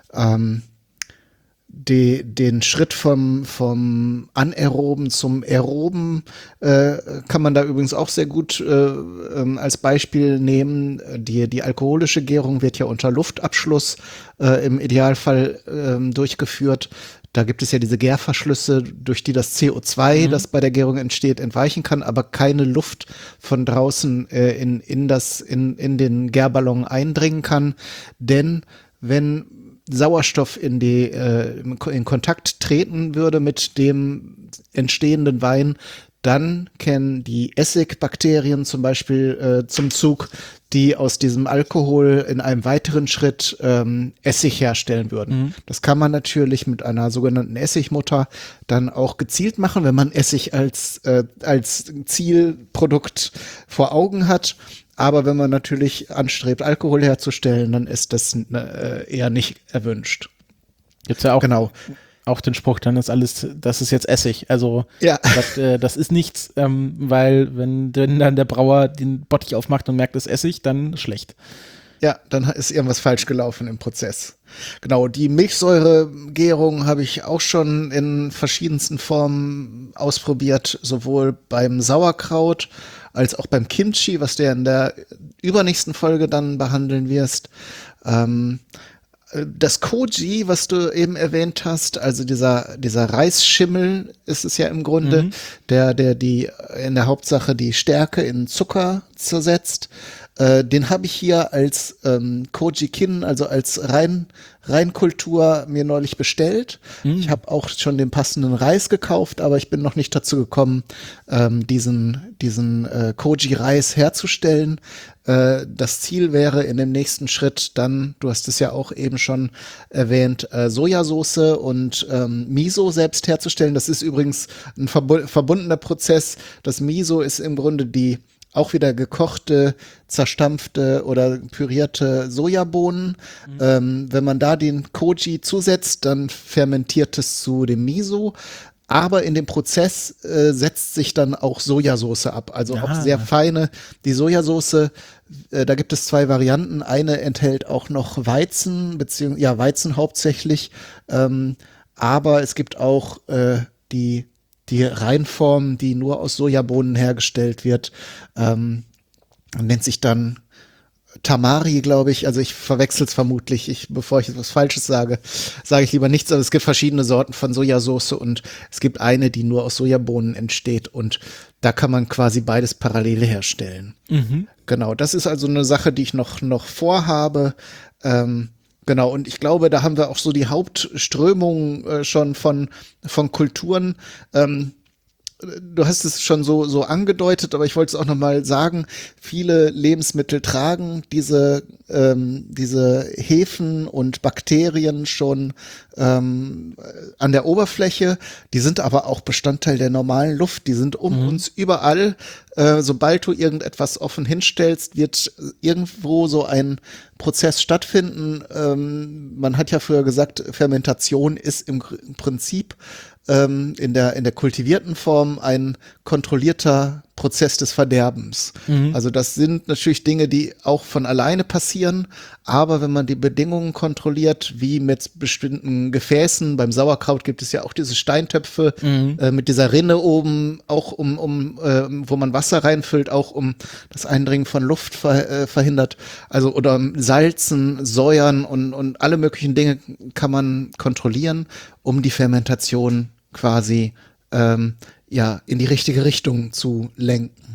Den Schritt vom Anaeroben zum Aeroben kann man da übrigens auch sehr gut als Beispiel nehmen. Die alkoholische Gärung wird ja unter Luftabschluss im Idealfall durchgeführt. Da gibt es ja diese Gärverschlüsse, durch die das CO2, das bei der Gärung entsteht, entweichen kann, aber keine Luft von draußen in den Gärballon eindringen kann. Denn wenn Sauerstoff in Kontakt treten würde mit dem entstehenden Wein, dann kämen die Essigbakterien zum Beispiel zum Zug, die aus diesem Alkohol in einem weiteren Schritt Essig herstellen würden. Das kann man natürlich mit einer sogenannten Essigmutter dann auch gezielt machen, wenn man Essig als Zielprodukt vor Augen hat. Aber wenn man natürlich anstrebt, Alkohol herzustellen, dann ist das eher nicht erwünscht. Gibt's ja auch. Genau. auch den Spruch, dann ist alles, das ist jetzt Essig. Also Ja. das ist nichts, weil wenn dann der Brauer den Bottich aufmacht und merkt, es ist Essig, dann schlecht. Ja, dann ist irgendwas falsch gelaufen im Prozess. Genau, die Milchsäuregärung habe ich auch schon in verschiedensten Formen ausprobiert, sowohl beim Sauerkraut als auch beim Kimchi, was du ja in der übernächsten Folge dann behandeln wirst. Das Koji, was du eben erwähnt hast, also dieser Reisschimmel ist es ja im Grunde, der die in der Hauptsache die Stärke in Zucker zersetzt. Den habe ich hier als Koji-Kin, also als Reinkultur mir neulich bestellt. Ich habe auch schon den passenden Reis gekauft, aber ich bin noch nicht dazu gekommen, diesen Koji-Reis herzustellen. Das Ziel wäre in dem nächsten Schritt dann, du hast es ja auch eben schon erwähnt, Sojasauce und Miso selbst herzustellen. Das ist übrigens ein verbundener Prozess. Das Miso ist im Grunde die auch wieder gekochte, zerstampfte oder pürierte Sojabohnen. Wenn man da den Koji zusetzt, dann fermentiert es zu dem Miso. Aber in dem Prozess setzt sich dann auch Sojasauce ab, also auch sehr feine. Die Sojasauce, da gibt es 2 Varianten. Eine enthält auch noch Weizen, beziehungsweise Weizen hauptsächlich. Aber es gibt auch die Reinform, die nur aus Sojabohnen hergestellt wird, nennt sich dann Tamari, glaube ich. Also ich verwechsel es vermutlich. Bevor ich etwas Falsches sage, sage ich lieber nichts. Aber es gibt verschiedene Sorten von Sojasauce und es gibt eine, die nur aus Sojabohnen entsteht. Und da kann man quasi beides parallel herstellen. Genau, das ist also eine Sache, die ich noch vorhabe. Genau, und ich glaube, da haben wir auch so die Hauptströmung schon von Kulturen. Du hast es schon so angedeutet, aber ich wollte es auch noch mal sagen, viele Lebensmittel tragen diese Hefen und Bakterien schon an der Oberfläche. Die sind aber auch Bestandteil der normalen Luft. Die sind um uns überall. Sobald du irgendetwas offen hinstellst, wird irgendwo so ein Prozess stattfinden. Man hat ja früher gesagt, Fermentation ist im Prinzip in der kultivierten Form ein kontrollierter Prozess des Verderbens. Also das sind natürlich Dinge, die auch von alleine passieren, aber wenn man die Bedingungen kontrolliert, wie mit bestimmten Gefäßen, beim Sauerkraut gibt es ja auch diese Steintöpfe mit dieser Rinne oben, auch wo man Wasser reinfüllt, auch um das Eindringen von Luft verhindert, also oder Salzen, Säuern und alle möglichen Dinge kann man kontrollieren, um die Fermentation quasi in die richtige Richtung zu lenken.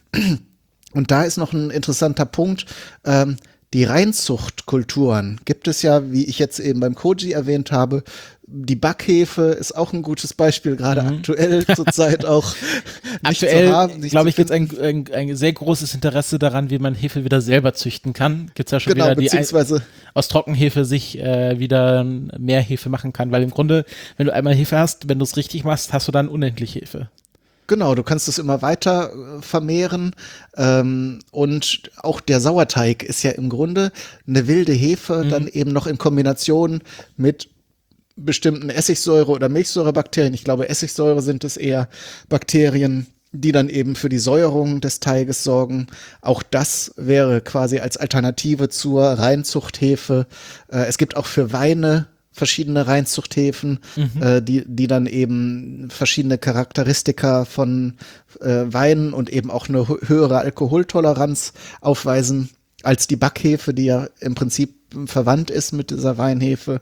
Und da ist noch ein interessanter Punkt. Die Reinzuchtkulturen gibt es ja, wie ich jetzt eben beim Koji erwähnt habe. Die Backhefe ist auch ein gutes Beispiel, gerade aktuell zurzeit auch nicht aktuell, zu haben. Glaube ich, gibt es ein sehr großes Interesse daran, wie man Hefe wieder selber züchten kann. Gibt es ja schon wieder, die aus Trockenhefe sich wieder mehr Hefe machen kann, weil im Grunde, wenn du einmal Hefe hast, wenn du es richtig machst, hast du dann unendlich Hefe. Genau, du kannst es immer weiter vermehren und auch der Sauerteig ist ja im Grunde eine wilde Hefe, dann eben noch in Kombination mit bestimmten Essigsäure- oder Milchsäurebakterien. Ich glaube, Essigsäure sind es eher Bakterien, die dann eben für die Säuerung des Teiges sorgen. Auch das wäre quasi als Alternative zur Reinzuchthefe. Es gibt auch für Weine verschiedene Reinzuchthäfen, die dann eben verschiedene Charakteristika von Weinen und eben auch eine höhere Alkoholtoleranz aufweisen als die Backhefe, die ja im Prinzip verwandt ist mit dieser Weinhefe.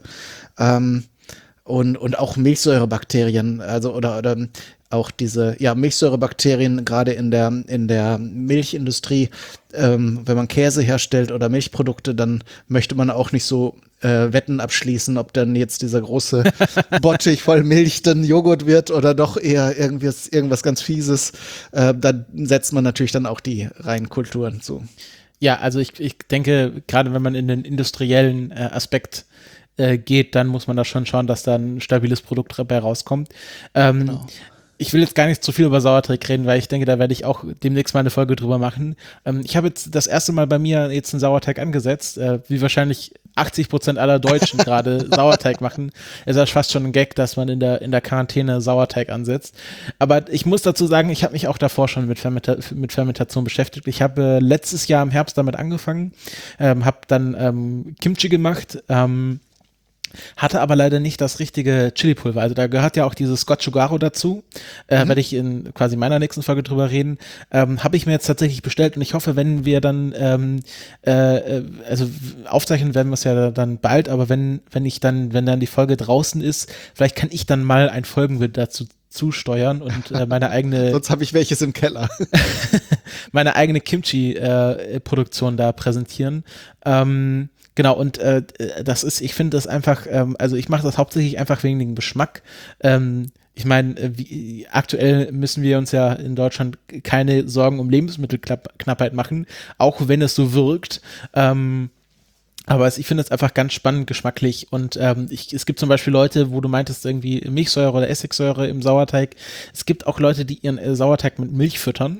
Und auch Milchsäurebakterien, also oder auch diese Milchsäurebakterien gerade in der Milchindustrie, wenn man Käse herstellt oder Milchprodukte, dann möchte man auch nicht so Wetten abschließen, ob dann jetzt dieser große Bottich voll Milch dann Joghurt wird oder doch eher irgendwas ganz Fieses. Da setzt man natürlich dann auch die reinen Kulturen zu. Ja, also ich denke, gerade wenn man in den industriellen Aspekt geht, dann muss man da schon schauen, dass da ein stabiles Produkt dabei rauskommt. Genau. Ich will jetzt gar nicht zu viel über Sauerteig reden, weil ich denke, da werde ich auch demnächst mal eine Folge drüber machen. Ich habe jetzt das erste Mal bei mir jetzt einen Sauerteig angesetzt, wie wahrscheinlich 80% aller Deutschen gerade Sauerteig machen, ist das fast schon ein Gag, dass man in der Quarantäne Sauerteig ansetzt. Aber ich muss dazu sagen, ich habe mich auch davor schon mit Fermentation beschäftigt. Ich habe letztes Jahr im Herbst damit angefangen, habe dann Kimchi gemacht, hatte aber leider nicht das richtige Chili-Pulver. Also da gehört ja auch dieses Gochujaro dazu. Werde ich in quasi meiner nächsten Folge drüber reden. Habe ich mir jetzt tatsächlich bestellt und ich hoffe, wenn wir dann also aufzeichnen werden wir es ja dann bald, aber wenn dann die Folge draußen ist, vielleicht kann ich dann mal ein Folgenbild dazu zusteuern und meine eigene Sonst habe ich welches im Keller. meine eigene Kimchi-Produktion da präsentieren. Genau, und ich finde das einfach, also ich mache das hauptsächlich einfach wegen dem Geschmack. Ich meine, aktuell müssen wir uns ja in Deutschland keine Sorgen um Lebensmittelknappheit machen, auch wenn es so wirkt. Aber ich finde es einfach ganz spannend geschmacklich und es gibt zum Beispiel Leute, wo du meintest irgendwie Milchsäure oder Essigsäure im Sauerteig. Es gibt auch Leute, die ihren Sauerteig mit Milch füttern.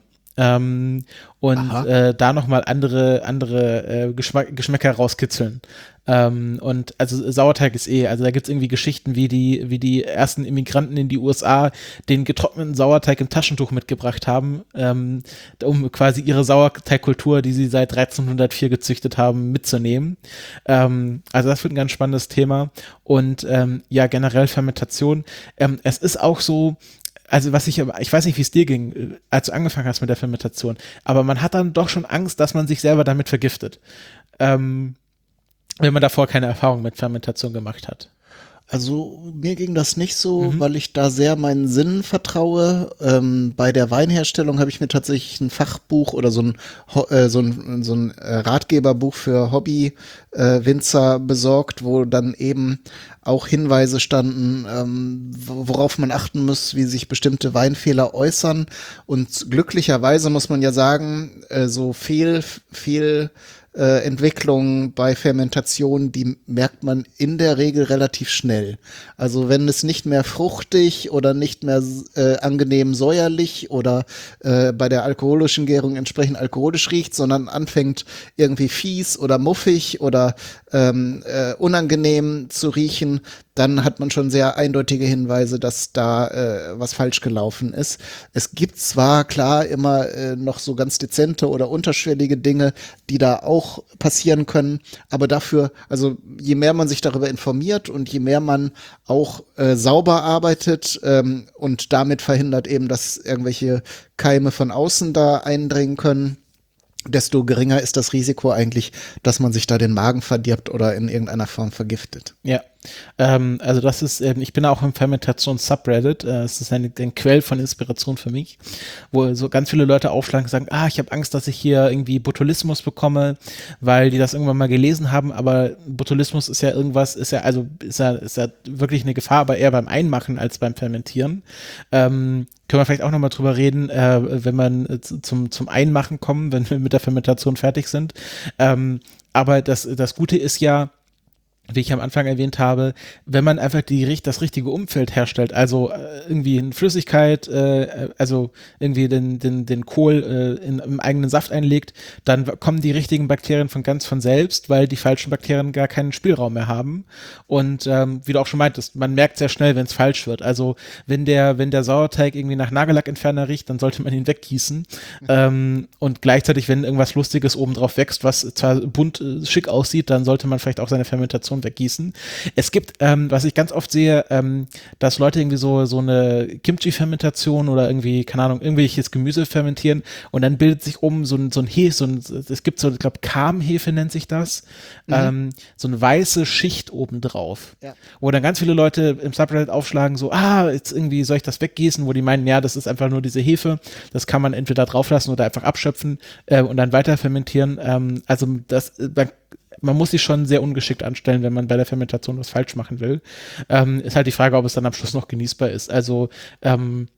Da nochmal andere Geschmäcker rauskitzeln. Und also Sauerteig ist also da gibt's irgendwie Geschichten, wie die ersten Immigranten in die USA den getrockneten Sauerteig im Taschentuch mitgebracht haben, um quasi ihre Sauerteigkultur, die sie seit 1304 gezüchtet haben, mitzunehmen. Also das wird ein ganz spannendes Thema. Und ja, generell Fermentation. Es ist auch so, also ich weiß nicht, wie es dir ging, als du angefangen hast mit der Fermentation, aber man hat dann doch schon Angst, dass man sich selber damit vergiftet, wenn man davor keine Erfahrung mit Fermentation gemacht hat. Also mir ging das nicht so, weil ich da sehr meinen Sinnen vertraue. Bei der Weinherstellung habe ich mir tatsächlich ein Fachbuch oder so ein Ratgeberbuch für Hobby-Winzer besorgt, wo dann eben auch Hinweise standen, worauf man achten muss, wie sich bestimmte Weinfehler äußern. Und glücklicherweise muss man ja sagen, so viel Entwicklung bei Fermentation, die merkt man in der Regel relativ schnell. Also wenn es nicht mehr fruchtig oder nicht mehr angenehm säuerlich oder bei der alkoholischen Gärung entsprechend alkoholisch riecht, sondern anfängt irgendwie fies oder muffig oder unangenehm zu riechen, dann hat man schon sehr eindeutige Hinweise, dass da was falsch gelaufen ist. Es gibt zwar klar immer noch so ganz dezente oder unterschwellige Dinge, die da auch passieren können, aber dafür, also je mehr man sich darüber informiert und je mehr man auch sauber arbeitet und damit verhindert eben, dass irgendwelche Keime von außen da eindringen können, desto geringer ist das Risiko eigentlich, dass man sich da den Magen verdirbt oder in irgendeiner Form vergiftet. Ja, also das ist, ich bin auch im Fermentations-Subreddit, es ist ein Quell von Inspiration für mich, wo so ganz viele Leute aufschlagen und sagen, ich habe Angst, dass ich hier irgendwie Botulismus bekomme, weil die das irgendwann mal gelesen haben, aber Botulismus ist ja wirklich eine Gefahr, aber eher beim Einmachen als beim Fermentieren. Können wir vielleicht auch nochmal drüber reden, wenn man zum Einmachen kommen, wenn wir mit der Fermentation fertig sind. Aber das Gute ist ja, wie ich am Anfang erwähnt habe, wenn man einfach das richtige Umfeld herstellt, also irgendwie eine Flüssigkeit, also irgendwie den Kohl im eigenen Saft einlegt, dann kommen die richtigen Bakterien von selbst, weil die falschen Bakterien gar keinen Spielraum mehr haben. Und wie du auch schon meintest, man merkt sehr schnell, wenn es falsch wird. Also wenn der Sauerteig irgendwie nach Nagellackentferner riecht, dann sollte man ihn weggießen. Und gleichzeitig, wenn irgendwas Lustiges obendrauf wächst, was zwar bunt schick aussieht, dann sollte man vielleicht auch seine Fermentation weggießen. Es gibt, was ich ganz oft sehe, dass Leute irgendwie so eine Kimchi-Fermentation oder irgendwie, keine Ahnung, irgendwelches Gemüse fermentieren und dann bildet sich oben so ein Hefe, es gibt so, ich glaube, Kamhefe nennt sich das, so eine weiße Schicht oben drauf. Ja. Wo dann ganz viele Leute im Subreddit aufschlagen, so, jetzt irgendwie soll ich das weggießen, wo die meinen, ja, das ist einfach nur diese Hefe, das kann man entweder drauflassen oder einfach abschöpfen und dann weiter fermentieren. Also man muss sich schon sehr ungeschickt anstellen, wenn man bei der Fermentation was falsch machen will. Ist halt die Frage, ob es dann am Schluss noch genießbar ist. Also man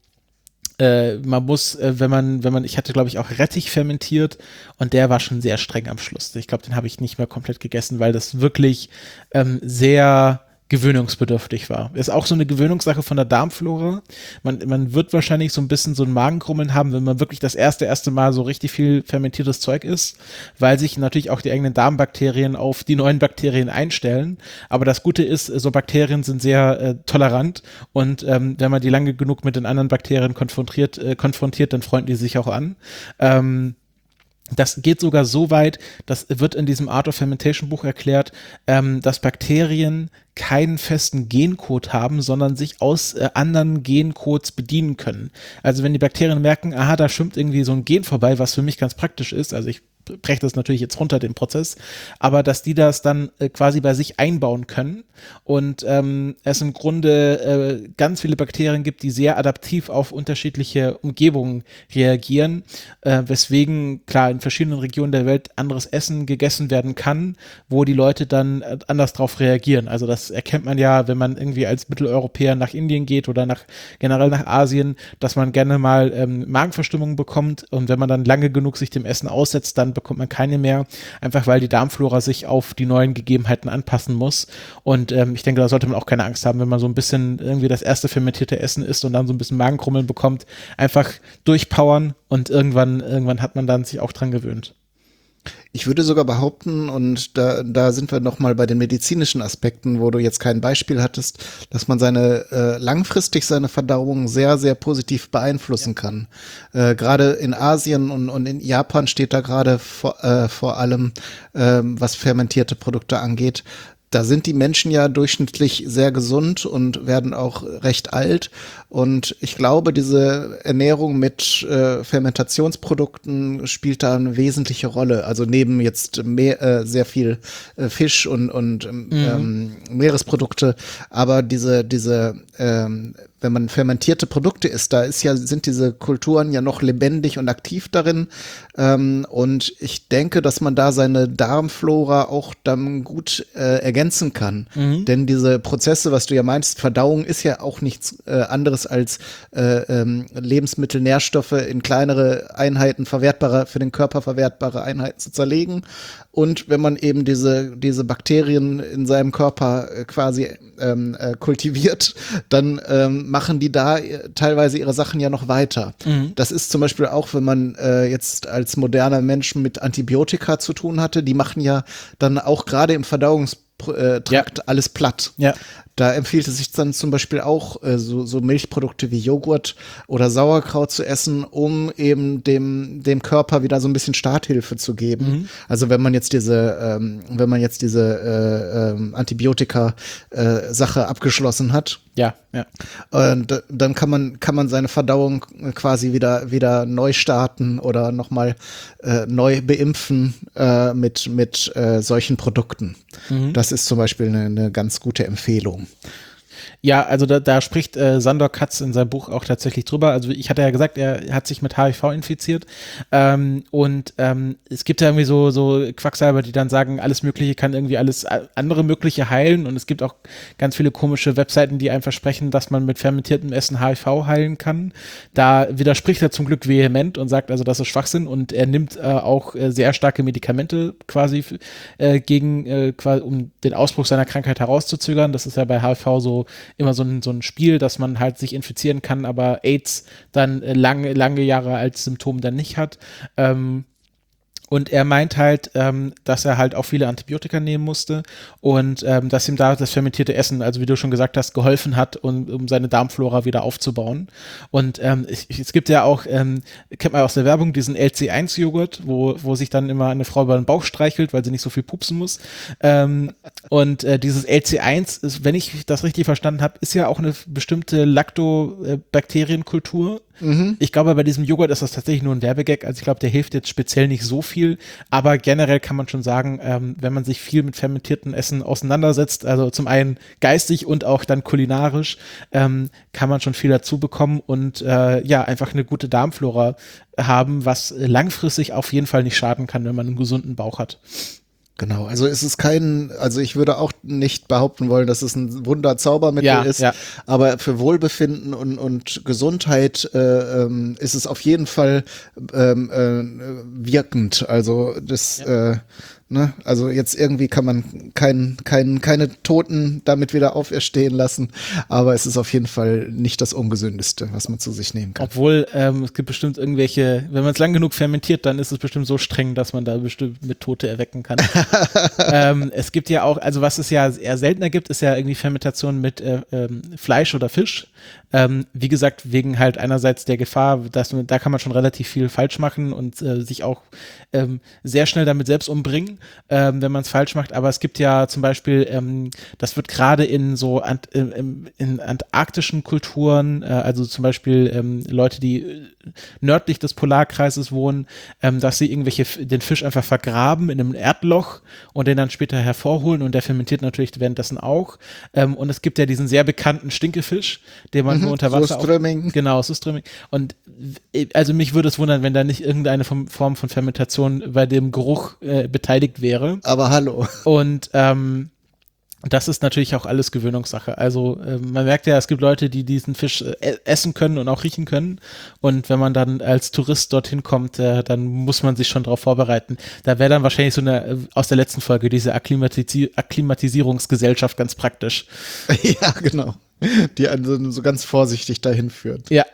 muss, ich hatte, glaube ich, auch Rettich fermentiert und der war schon sehr streng am Schluss. Ich glaube, den habe ich nicht mehr komplett gegessen, weil das wirklich sehr gewöhnungsbedürftig war. Ist auch so eine Gewöhnungssache von der Darmflora. Man wird wahrscheinlich so ein bisschen so ein Magenkrummeln haben, wenn man wirklich das erste Mal so richtig viel fermentiertes Zeug isst, weil sich natürlich auch die eigenen Darmbakterien auf die neuen Bakterien einstellen. Aber das Gute ist, so Bakterien sind sehr tolerant und wenn man die lange genug mit den anderen Bakterien konfrontiert, dann freunden die sich auch an. Das geht sogar so weit, das wird in diesem Art of Fermentation Buch erklärt, dass Bakterien keinen festen Gencode haben, sondern sich aus anderen Gencodes bedienen können. Also wenn die Bakterien merken, aha, da schwimmt irgendwie so ein Gen vorbei, was für mich ganz praktisch ist, also ich breche das natürlich jetzt runter, den Prozess, aber dass die das dann quasi bei sich einbauen können und es im Grunde ganz viele Bakterien gibt, die sehr adaptiv auf unterschiedliche Umgebungen reagieren, weswegen klar in verschiedenen Regionen der Welt anderes Essen gegessen werden kann, wo die Leute dann anders drauf reagieren. Also das erkennt man ja, wenn man irgendwie als Mitteleuropäer nach Indien geht oder generell nach Asien, dass man gerne mal Magenverstimmungen bekommt und wenn man dann lange genug sich dem Essen aussetzt, dann bekommt man keine mehr, einfach weil die Darmflora sich auf die neuen Gegebenheiten anpassen muss. Und ich denke, da sollte man auch keine Angst haben, wenn man so ein bisschen irgendwie das erste fermentierte Essen isst und dann so ein bisschen Magenkrummeln bekommt, einfach durchpowern und irgendwann hat man dann sich auch dran gewöhnt. Ich würde sogar behaupten, und da sind wir nochmal bei den medizinischen Aspekten, wo du jetzt kein Beispiel hattest, dass man langfristig seine Verdauung sehr, sehr positiv beeinflussen kann. Gerade in Asien und in Japan steht da gerade vor allem, was fermentierte Produkte angeht. Da sind die Menschen ja durchschnittlich sehr gesund und werden auch recht alt. Und ich glaube, diese Ernährung mit Fermentationsprodukten spielt da eine wesentliche Rolle. Also neben jetzt sehr viel Fisch und Meeresprodukte. Aber wenn man fermentierte Produkte isst, sind diese Kulturen ja noch lebendig und aktiv darin. Und ich denke, dass man da seine Darmflora auch dann gut ergänzen kann. Denn diese Prozesse, was du ja meinst, Verdauung ist ja auch nichts anderes als Lebensmittel, Nährstoffe in kleinere Einheiten für den Körper verwertbare Einheiten zu zerlegen. Und wenn man eben diese Bakterien in seinem Körper quasi kultiviert, dann machen die da teilweise ihre Sachen ja noch weiter. Das ist zum Beispiel auch, wenn man jetzt als moderner Mensch mit Antibiotika zu tun hatte, die machen ja dann auch gerade im Verdauungstrakt alles platt. Ja. Da empfiehlt es sich dann zum Beispiel auch, so Milchprodukte wie Joghurt oder Sauerkraut zu essen, um eben dem Körper wieder so ein bisschen Starthilfe zu geben. Also wenn man jetzt diese Antibiotika-Sache abgeschlossen hat. Ja. Und dann kann man seine Verdauung quasi wieder neu starten oder nochmal neu beimpfen mit solchen Produkten. Das ist zum Beispiel eine ganz gute Empfehlung. Ja, also da spricht Sandor Katz in seinem Buch auch tatsächlich drüber. Also ich hatte ja gesagt, er hat sich mit HIV infiziert und es gibt ja irgendwie so Quacksalber, die dann sagen, alles Mögliche kann irgendwie alles andere Mögliche heilen und es gibt auch ganz viele komische Webseiten, die einem versprechen, dass man mit fermentiertem Essen HIV heilen kann. Da widerspricht er zum Glück vehement und sagt, also das ist Schwachsinn und er nimmt auch sehr starke Medikamente quasi um den Ausbruch seiner Krankheit herauszuzögern. Das ist ja bei HIV immer so ein Spiel, dass man halt sich infizieren kann, aber AIDS dann lange Jahre als Symptom dann nicht hat. Und er meint halt, dass er halt auch viele Antibiotika nehmen musste und dass ihm da das fermentierte Essen, also wie du schon gesagt hast, geholfen hat, um seine Darmflora wieder aufzubauen. Und es gibt ja auch, kennt man aus der Werbung, diesen LC1-Joghurt, wo sich dann immer eine Frau über den Bauch streichelt, weil sie nicht so viel pupsen muss. Und dieses LC1, ist, wenn ich das richtig verstanden habe, ist ja auch eine bestimmte Lactobakterienkultur. Ich glaube, bei diesem Joghurt ist das tatsächlich nur ein Werbegag. Also ich glaube, der hilft jetzt speziell nicht so viel. Aber generell kann man schon sagen, wenn man sich viel mit fermentiertem Essen auseinandersetzt, also zum einen geistig und auch dann kulinarisch, kann man schon viel dazu bekommen und einfach eine gute Darmflora haben, was langfristig auf jeden Fall nicht schaden kann, wenn man einen gesunden Bauch hat. Genau, also ich würde auch nicht behaupten wollen, dass es ein Wunderzaubermittel ist, aber für Wohlbefinden und Gesundheit ist es auf jeden Fall wirkend. Also Ne? Also jetzt irgendwie kann man keine Toten damit wieder auferstehen lassen, aber es ist auf jeden Fall nicht das Ungesündeste, was man zu sich nehmen kann. Obwohl, es gibt bestimmt irgendwelche, wenn man es lang genug fermentiert, dann ist es bestimmt so streng, dass man da bestimmt mit Tote erwecken kann. Es gibt ja auch, also was es ja eher seltener gibt, ist ja irgendwie Fermentation mit Fleisch oder Fisch. Wie gesagt, wegen halt einerseits der Gefahr, dass da kann man schon relativ viel falsch machen und sich auch sehr schnell damit selbst umbringen, wenn man es falsch macht. Aber es gibt ja zum Beispiel, das wird gerade in so in antarktischen Kulturen, also zum Beispiel Leute, die nördlich des Polarkreises wohnen, dass sie den Fisch einfach vergraben in einem Erdloch und den dann später hervorholen und der fermentiert natürlich währenddessen auch. Und es gibt ja diesen sehr bekannten Stinkefisch, den man nur unter Wasser Surströmming. Genau, Surströmming. Und also mich würde es wundern, wenn da nicht irgendeine Form von Fermentation bei dem Geruch beteiligt wäre. Aber hallo. Und das ist natürlich auch alles Gewöhnungssache. Also man merkt ja, es gibt Leute, die diesen Fisch essen können und auch riechen können. Und wenn man dann als Tourist dorthin kommt, dann muss man sich schon darauf vorbereiten. Da wäre dann wahrscheinlich so eine, aus der letzten Folge, diese Akklimatisierungsgesellschaft ganz praktisch. Ja, genau. Die einen so ganz vorsichtig dahin führt. Ja.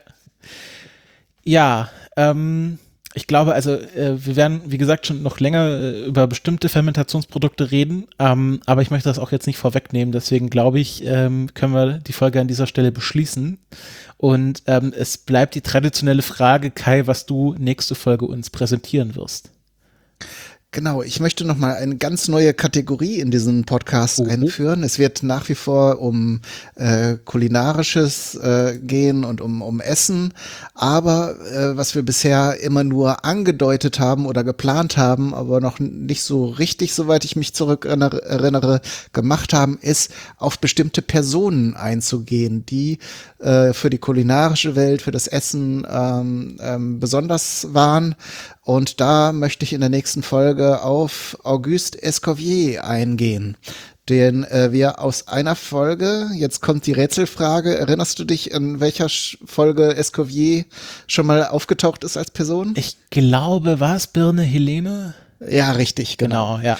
Ja, ich glaube, also wir werden, wie gesagt, schon noch länger über bestimmte Fermentationsprodukte reden, aber ich möchte das auch jetzt nicht vorwegnehmen, deswegen glaube ich, können wir die Folge an dieser Stelle beschließen. Und es bleibt die traditionelle Frage, Kai, was du nächste Folge uns präsentieren wirst. Genau, ich möchte nochmal eine ganz neue Kategorie in diesen Podcast einführen. Es wird nach wie vor um Kulinarisches gehen und um Essen, aber was wir bisher immer nur angedeutet haben oder geplant haben, aber noch nicht so richtig, soweit ich mich zurück erinnere, gemacht haben, ist auf bestimmte Personen einzugehen, die für die kulinarische Welt, für das Essen besonders waren. Und da möchte ich in der nächsten Folge auf Auguste Escoffier eingehen, den wir aus einer Folge, jetzt kommt die Rätselfrage, erinnerst du dich, in welcher Folge Escoffier schon mal aufgetaucht ist als Person? Ich glaube, war es Birne Helene? Ja, richtig, genau. Ja.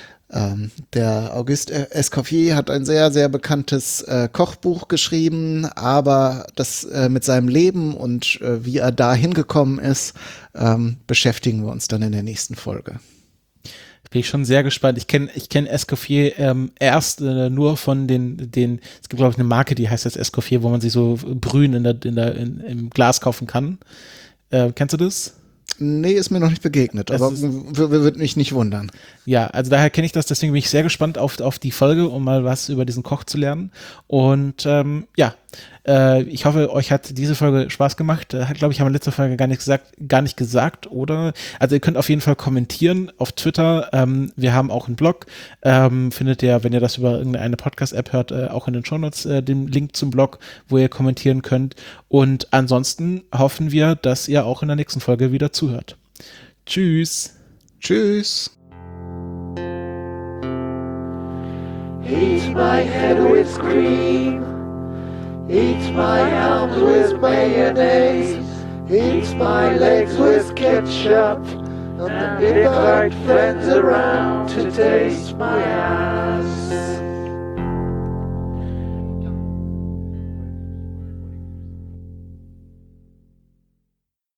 Der Auguste Escoffier hat ein sehr, sehr bekanntes Kochbuch geschrieben, aber das mit seinem Leben und wie er da hingekommen ist, beschäftigen wir uns dann in der nächsten Folge. Bin ich schon sehr gespannt. Ich kenn Escoffier erst nur von den, es gibt glaube ich eine Marke, die heißt jetzt Escoffier, wo man sich so Brühen im Glas kaufen kann. Kennst du das? Nee, ist mir noch nicht begegnet, aber würde mich nicht wundern. Ja, also daher kenne ich das, deswegen bin ich sehr gespannt auf die Folge, um mal was über diesen Koch zu lernen. Und ich hoffe, euch hat diese Folge Spaß gemacht. Glaube ich, haben wir in letzter Folge gar nicht gesagt, oder? Also ihr könnt auf jeden Fall kommentieren auf Twitter. Wir haben auch einen Blog. Findet ihr, wenn ihr das über irgendeine Podcast-App hört, auch in den Shownotes den Link zum Blog, wo ihr kommentieren könnt. Und ansonsten hoffen wir, dass ihr auch in der nächsten Folge wieder zuhört. Tschüss. Tschüss. Eat my head with cream. Eat my arms with mayonnaise. Eat my legs with ketchup. And invite friends around to taste my ass.